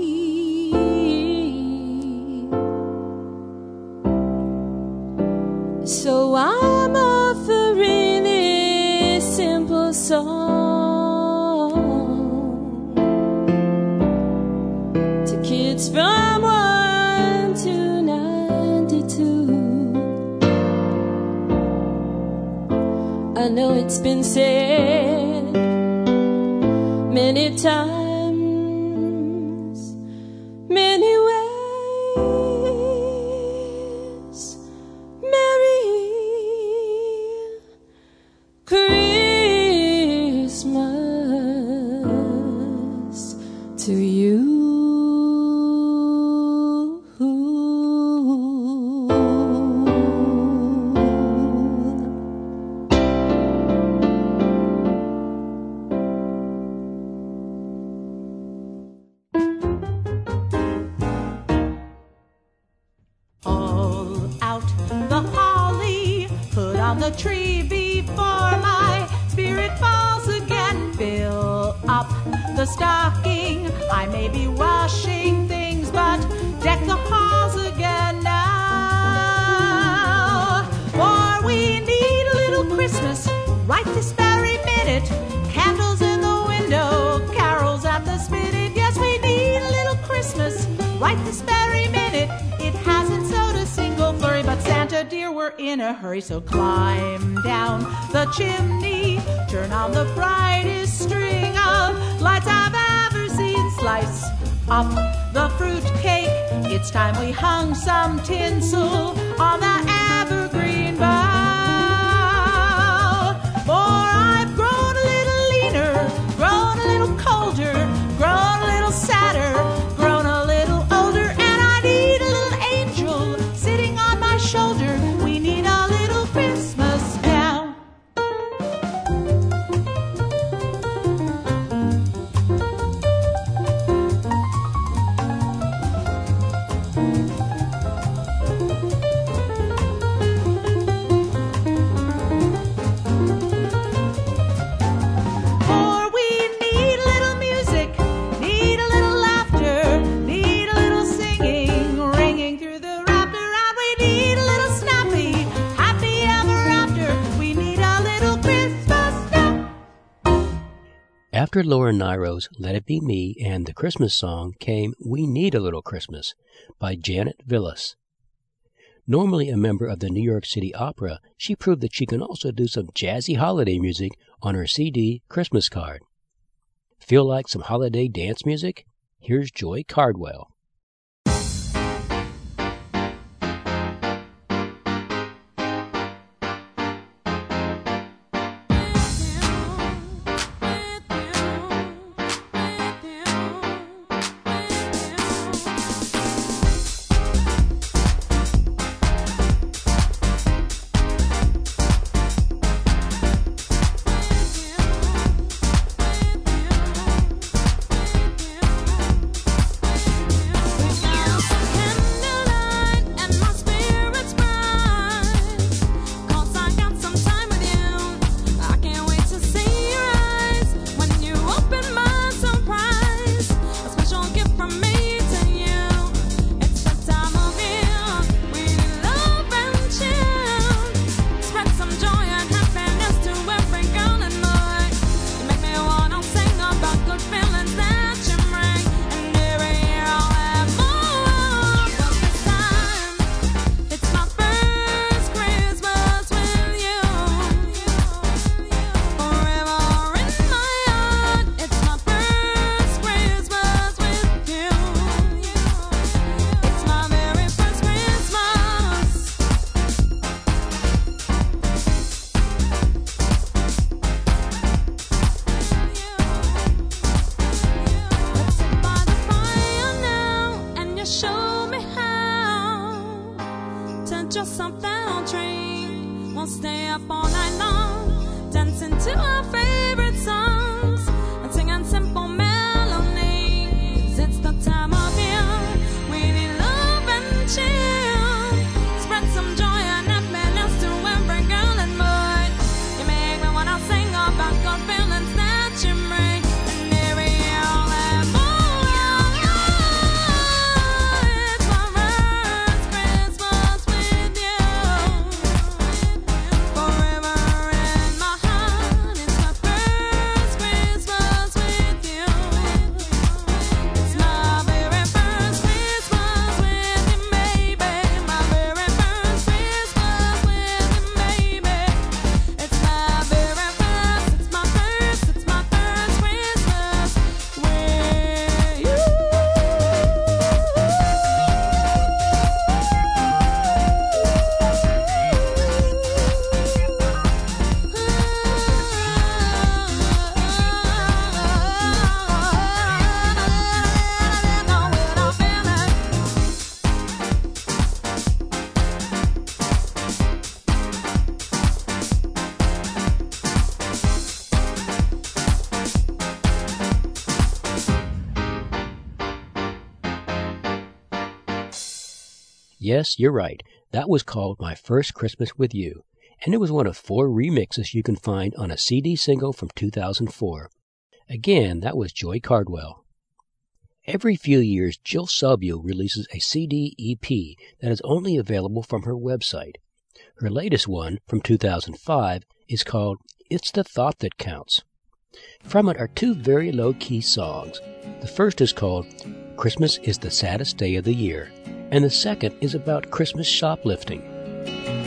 So I'm offering this simple song to kids from 1 to 92. I know it's been said many times, many ways. Merry Christmas to you. All out the holly, put on the tree before my spirit falls again. Fill up the stocking, I may be washing things, but deck the halls again now. For we need a little Christmas right this very minute. Candles in the window, dear, we're in a hurry, so climb down the chimney, turn on the brightest string of lights I've ever seen, slice up the fruit cake. It's time we hung some tinsel on the evergreen bough. For I've grown a little leaner, grown a little colder, grown a little sadder, grown a little older, and I need a little angel sitting on my shoulder. We need a little Christmas now. After Laura Nyro's Let It Be Me and the Christmas song came We Need a Little Christmas by Janet Villas. Normally a member of the New York City Opera, she proved that she can also do some jazzy holiday music on her CD Christmas card. Feel like some holiday dance music? Here's Joy Cardwell. Yes, you're right. That was called My First Christmas With You, and it was one of 4 remixes you can find on a CD single from 2004. Again, that was Joy Cardwell. Every few years, Jill Sobule releases a CD EP that is only available from her website. Her latest one, from 2005, is called It's the Thought That Counts. From it are 2 very low-key songs. The first is called Christmas is the Saddest Day of the Year, and the second is about Christmas shoplifting.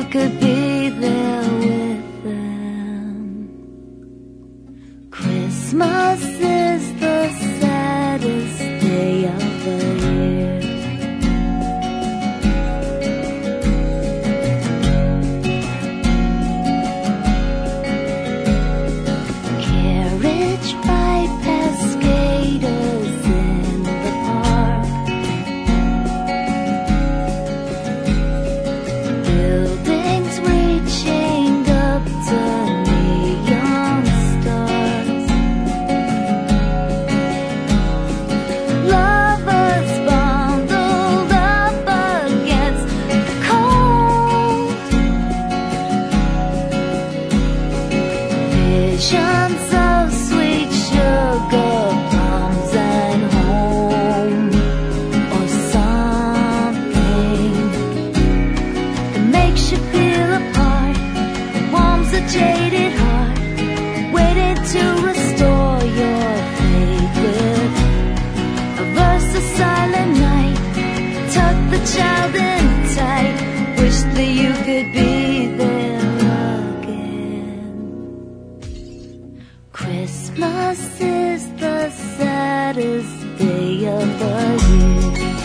could be there with them. Christmas is the saddest day of the year. Carriage ride past skaters in the park. Buildings reaching up to neon stars. Lovers bundled up against the cold. Visions of sweet sugar plums and home, or something that makes you feel apart, warms a jaded heart, waiting to restore your faith with a verse of silent night. Tuck the child in tight, wish that you could be there again. Christmas is the saddest day of the year.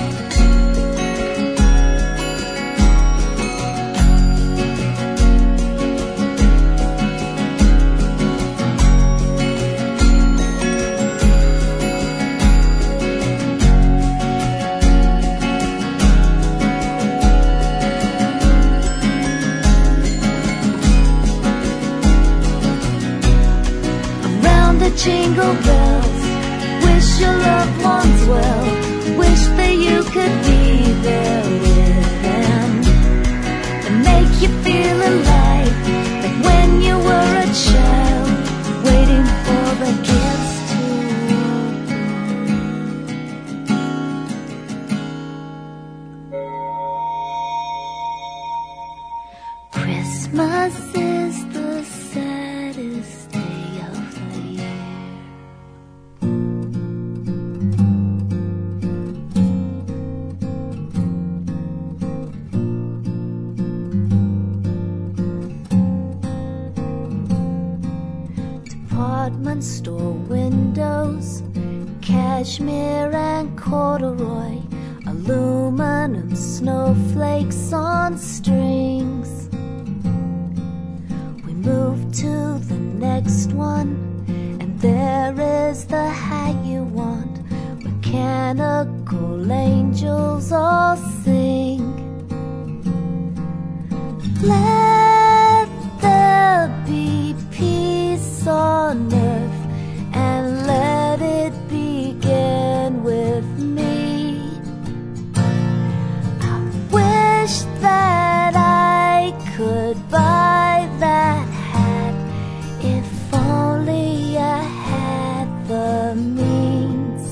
Around the jingle bells, wish your loved ones well, wish that you could be there with them, and make you feel alive, like when you were a child, waiting for the gifts to open. Christmas is the saddest day of the year. Department store windows, cashmere and corduroy, aluminum snowflakes on strings. We move to the next one, and there is the hat you want. Mechanical angels all sing. Let there be peace on earth, and let it begin with me. I wish that I could buy that hat, if only I had the means.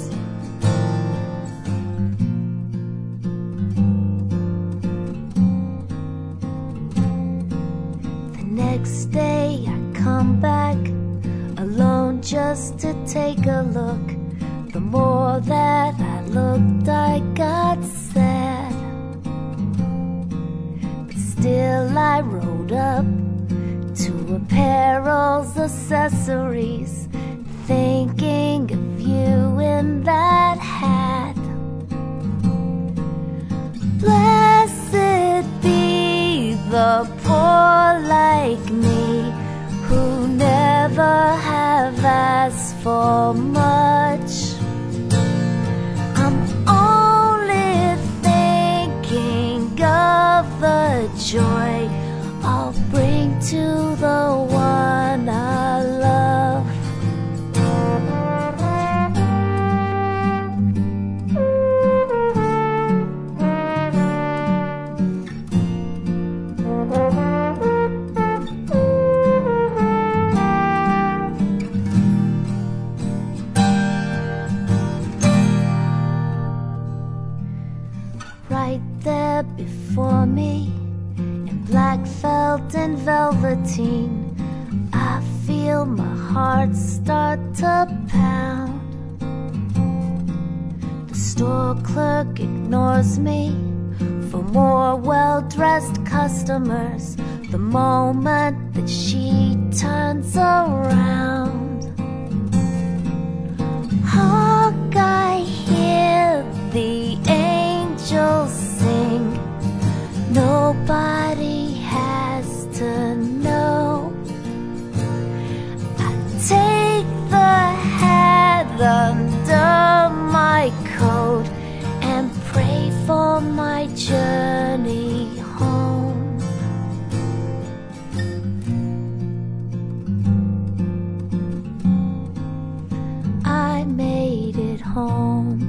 The next day I come back alone just to take a look. The more that I looked, I got sad. But still I rode up to apparel's accessories, thinking of you in that hat. Blessed be the poor like me, who never have asked for much. I'm only thinking of the joy I'll bring to the one I love. Right there before me, in black felt and velveteen, I feel my heart start to pound. The store clerk ignores me, for more well-dressed customers the moment that she turns around. Hark, I hear the angels sing. Nobody has to know. I take the hat under my coat and pray for my journey home. I made it home.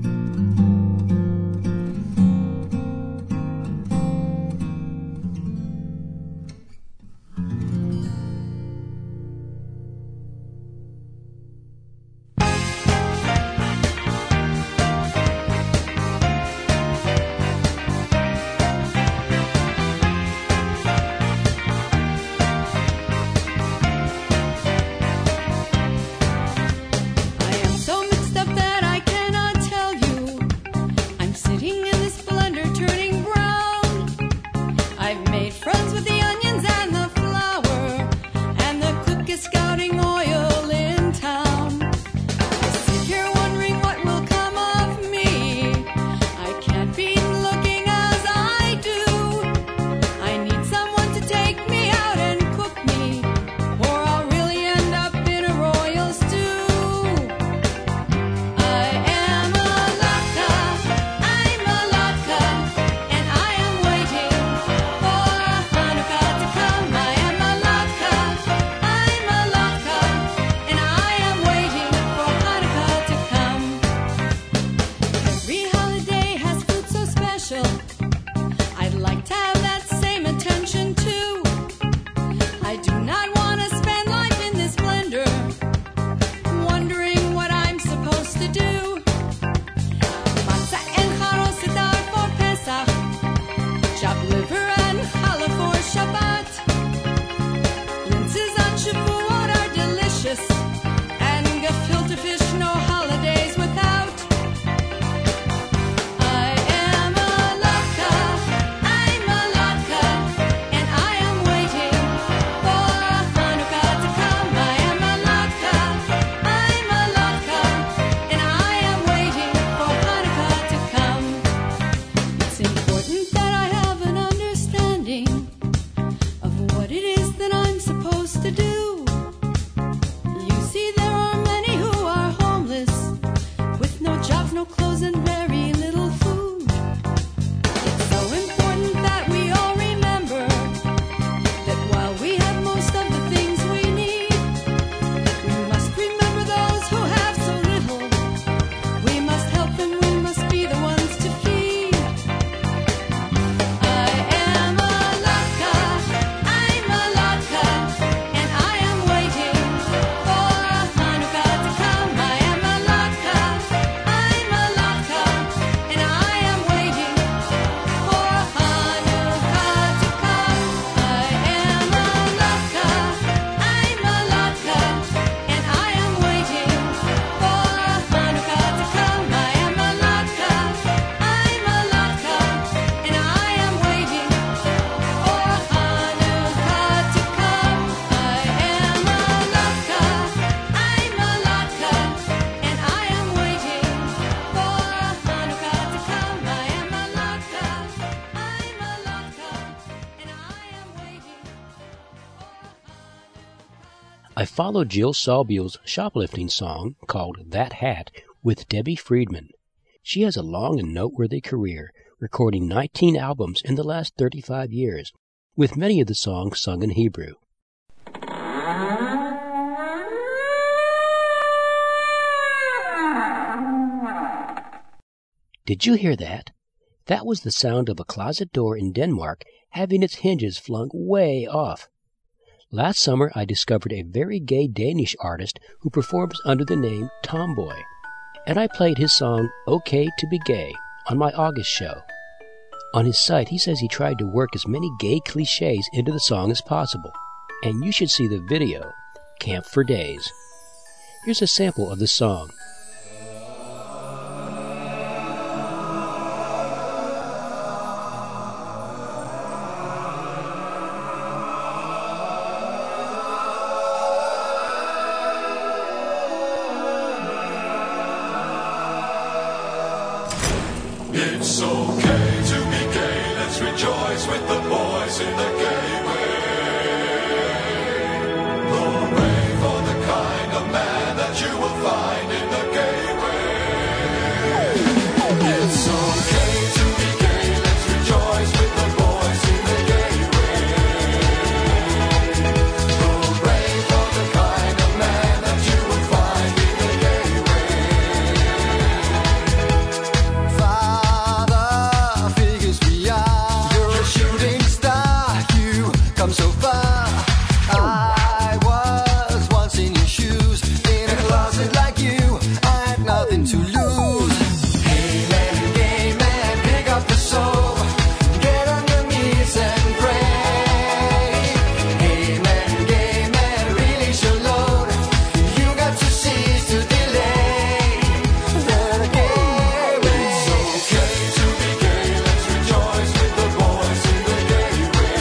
I followed Jill Solbule's shoplifting song called That Hat with Debbie Friedman. She has a long and noteworthy career, recording 19 albums in the last 35 years, with many of the songs sung in Hebrew. Did you hear that? That was the sound of a closet door in Denmark having its hinges flung way off. Last summer, I discovered a very gay Danish artist who performs under the name Tomboy, and I played his song Okay to Be Gay on my August show. On his site, he says he tried to work as many gay cliches into the song as possible, and you should see the video, Camp for Days. Here's a sample of the song. It's okay to be gay, let's rejoice with the boys in the gay way. Hooray for the kind of man that you will find in the gay way. It's okay to be gay, let's rejoice with the boys in the gay way. Hooray for the kind of man that you will find in the gay way. Father figures me out. You're a shooting star, you come so far. I was once in your shoes, in a closet like you, I had nothing to lose. Hey man, gay man, pick up the soap, get on your knees and pray. Hey man, gay man, release your load, you got to cease to delay. The gay way. It's okay to be gay, let's rejoice with the boys in the gay way.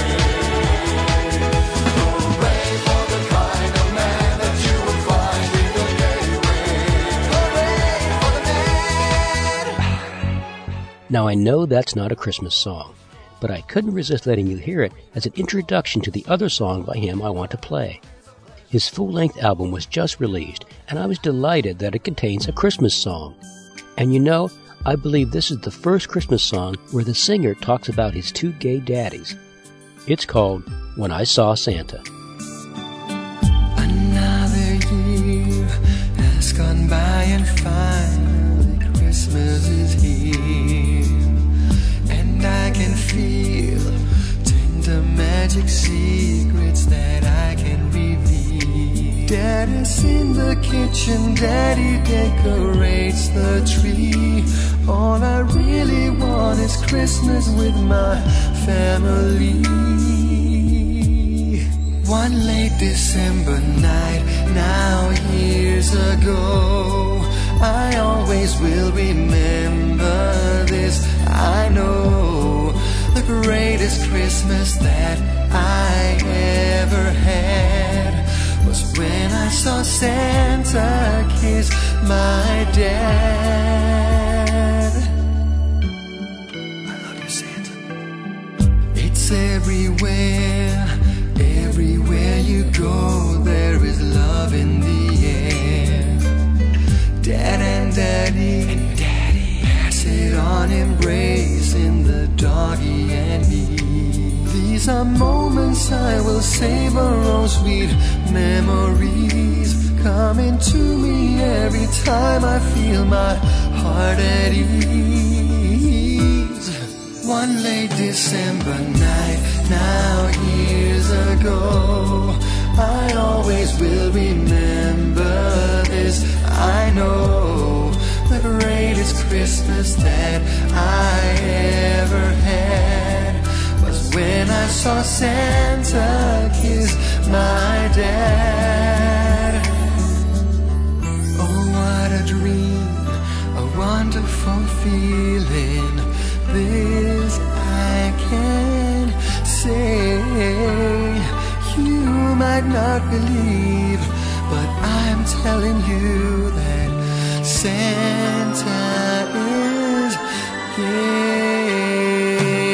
Hooray for the kind of man that you will find in the gay way. Hooray for the man. Now I know that's not a Christmas song, but I couldn't resist letting you hear it as an introduction to the other song by him I want to play. His full-length album was just released, and I was delighted that it contains a Christmas song. And you know, I believe this is the first Christmas song where the singer talks about his two gay daddies. It's called When I Saw Santa. Another year has gone by and finally Christmas is here. And I can feel tender magic secrets that I can reveal. Daddy's in the kitchen, Daddy decorates the tree. All I really want is Christmas with my family. One late December night, now years ago, I always will remember this. I know the greatest Christmas that I ever had was when I saw Santa kiss my dad. I love you, Santa. It's everywhere. Everywhere you go, there is love in the air. Dad and Daddy, pass it on, embracing the doggy and me. These are moments I will savor, oh sweet memories coming to me every time I feel my heart at ease. One late December night, now years ago, I always will remember this. I know the greatest Christmas that I ever had was when I saw Santa kiss my dad. Oh, what a dream, a wonderful feeling. This I can say. You might not believe, but I'm telling you that Santa is gay.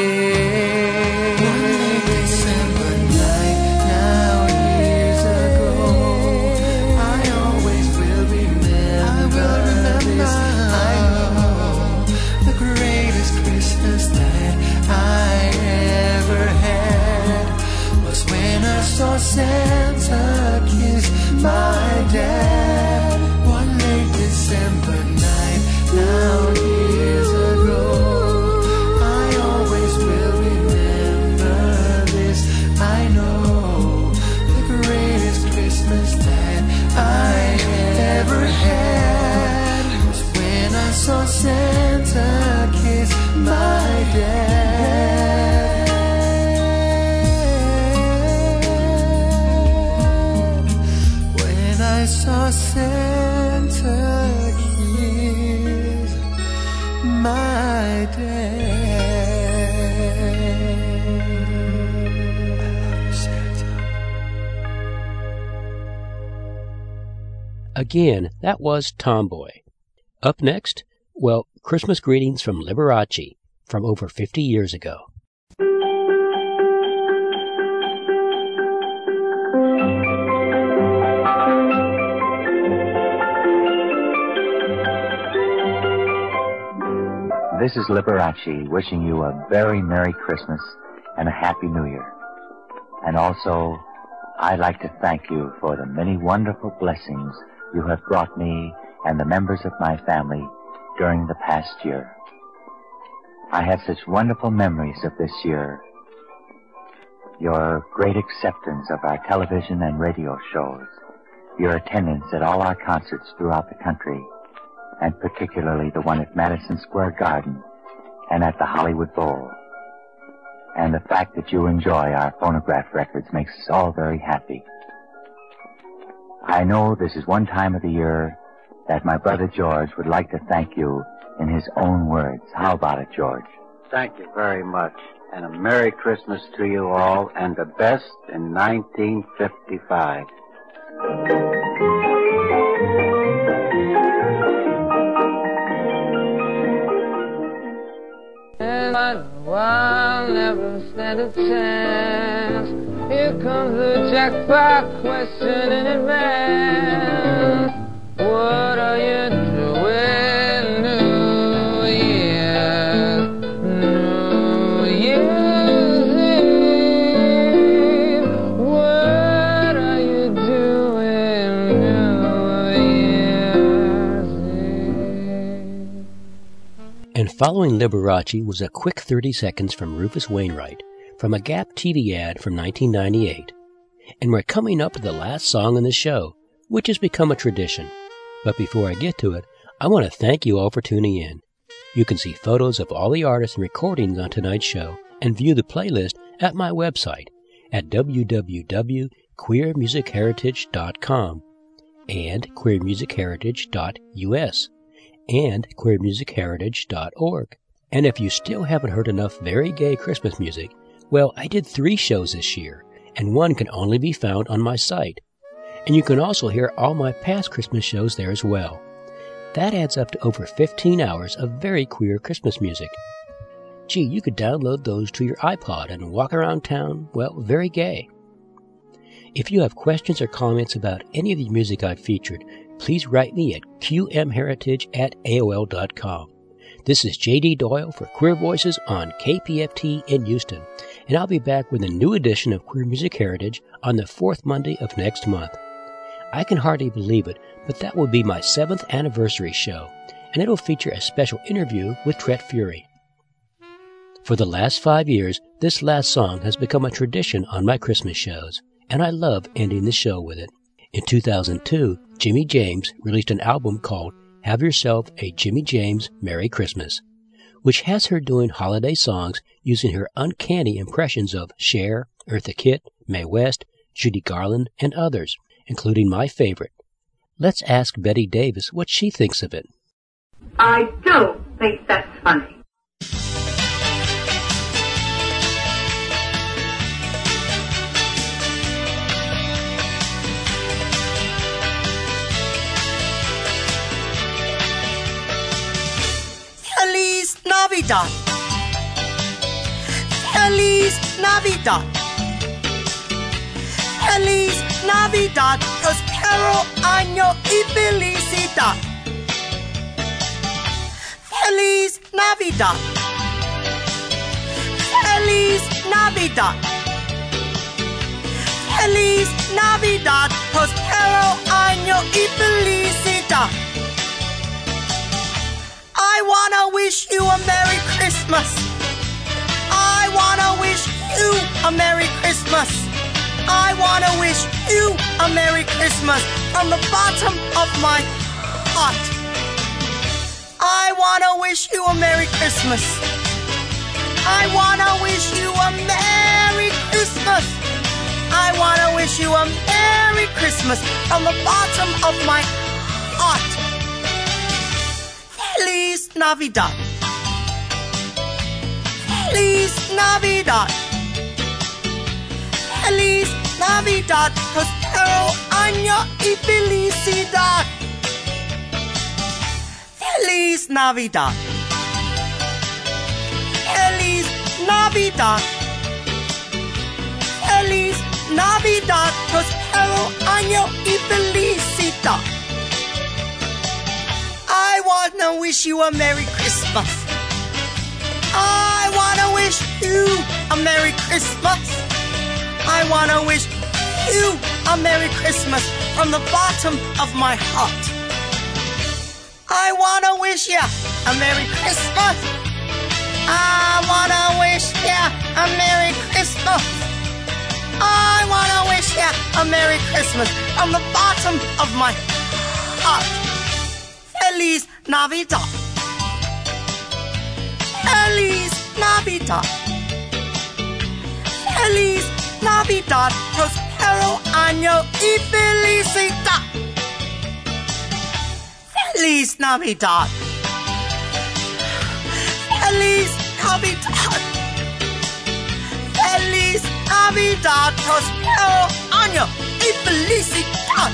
One late December night, now years ago, I always will remember this. I know the greatest Christmas that I ever had was when I saw Santa kiss my dad. One late December night, now years ago, I always will remember this. I know the greatest Christmas that I ever had was when I saw Santa kiss my dad. When I saw Santa kiss my dad. Again, that was Tomboy. Up next, well, Christmas greetings from Liberace from over 50 years ago. This is Liberace wishing you a very Merry Christmas and a Happy New Year. And also, I'd like to thank you for the many wonderful blessings you have brought me and the members of my family during the past year. I have such wonderful memories of this year. Your great acceptance of our television and radio shows, your attendance at all our concerts throughout the country, and particularly the one at Madison Square Garden and at the Hollywood Bowl. And the fact that you enjoy our phonograph records makes us all very happy. I know this is one time of the year that my brother George would like to thank you in his own words. How about it, George? Thank you very much, and a Merry Christmas to you all, and the best in 1955. And I'll never stand a chance. Here comes the jackpot question in advance. What are you doing New Year's? New Year's Eve. What are you doing New Year's Eve? And following Liberace was a quick 30 seconds from Rufus Wainwright from a Gap TV ad from 1998. And we're coming up with the last song in the show, which has become a tradition. But before I get to it, I want to thank you all for tuning in. You can see photos of all the artists and recordings on tonight's show and view the playlist at my website at www.queermusicheritage.com and queermusicheritage.us and queermusicheritage.org. And if you still haven't heard enough very gay Christmas music, well, I did 3 shows this year, and one can only be found on my site. And you can also hear all my past Christmas shows there as well. That adds up to over 15 hours of very queer Christmas music. Gee, you could download those to your iPod and walk around town, well, very gay. If you have questions or comments about any of the music I've featured, please write me at qmheritage@aol.com. This is J.D. Doyle for Queer Voices on KPFT in Houston, and I'll be back with a new edition of Queer Music Heritage on the 4th Monday of next month. I can hardly believe it, but that will be my 7th anniversary show, and it'll feature a special interview with Tret Fury. For the last 5 years, this last song has become a tradition on my Christmas shows, and I love ending the show with it. In 2002, Jimmy James released an album called Have Yourself a Jimmy James Merry Christmas, which has her doing holiday songs using her uncanny impressions of Cher, Eartha Kitt, Mae West, Judy Garland, and others, including my favorite. Let's ask Betty Davis what she thinks of it. I don't think that's funny. Feliz Navidad. Feliz Navidad. Feliz Navidad. Prospero año y felicidad. Feliz Navidad. Feliz Navidad. Feliz Navidad. Prospero año y felicidad. I wanna wish you a Merry Christmas. I wanna wish you a Merry Christmas. I wanna wish you a Merry Christmas from the bottom of my heart. I wanna wish you a Merry Christmas. I wanna wish you a Merry Christmas. I wanna wish you a Merry Christmas from the bottom of my heart. Feliz Navidad. Feliz Navidad. Feliz Navidad. Prospero año y felicidad. Feliz Navidad. Navidad. Feliz Navidad, prospero año y felicita. I wanna wish you a Merry Christmas. I wanna wish you a Merry Christmas. I wanna wish you a Merry Christmas from the bottom of my heart. I wanna wish you a Merry Christmas. I wanna wish you a Merry Christmas. I wanna wish you a Merry Christmas from the bottom of my heart. Feliz Navidad. Feliz Navidad. Feliz Navidad. Prospero año y felicita. Feliz Navidad. Feliz Navidad. Feliz Navidad. Prospero año y felicita.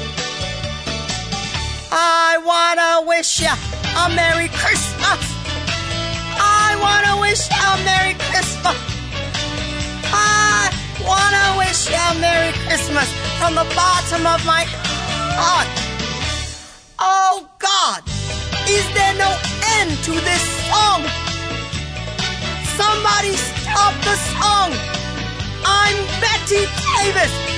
I wanna wish you a Merry Christmas. I wanna wish you a Merry Christmas. I wanna wish you a Merry Christmas from the bottom of my heart. Oh God, is there no end to this song? Somebody stop the song. I'm Betty Davis.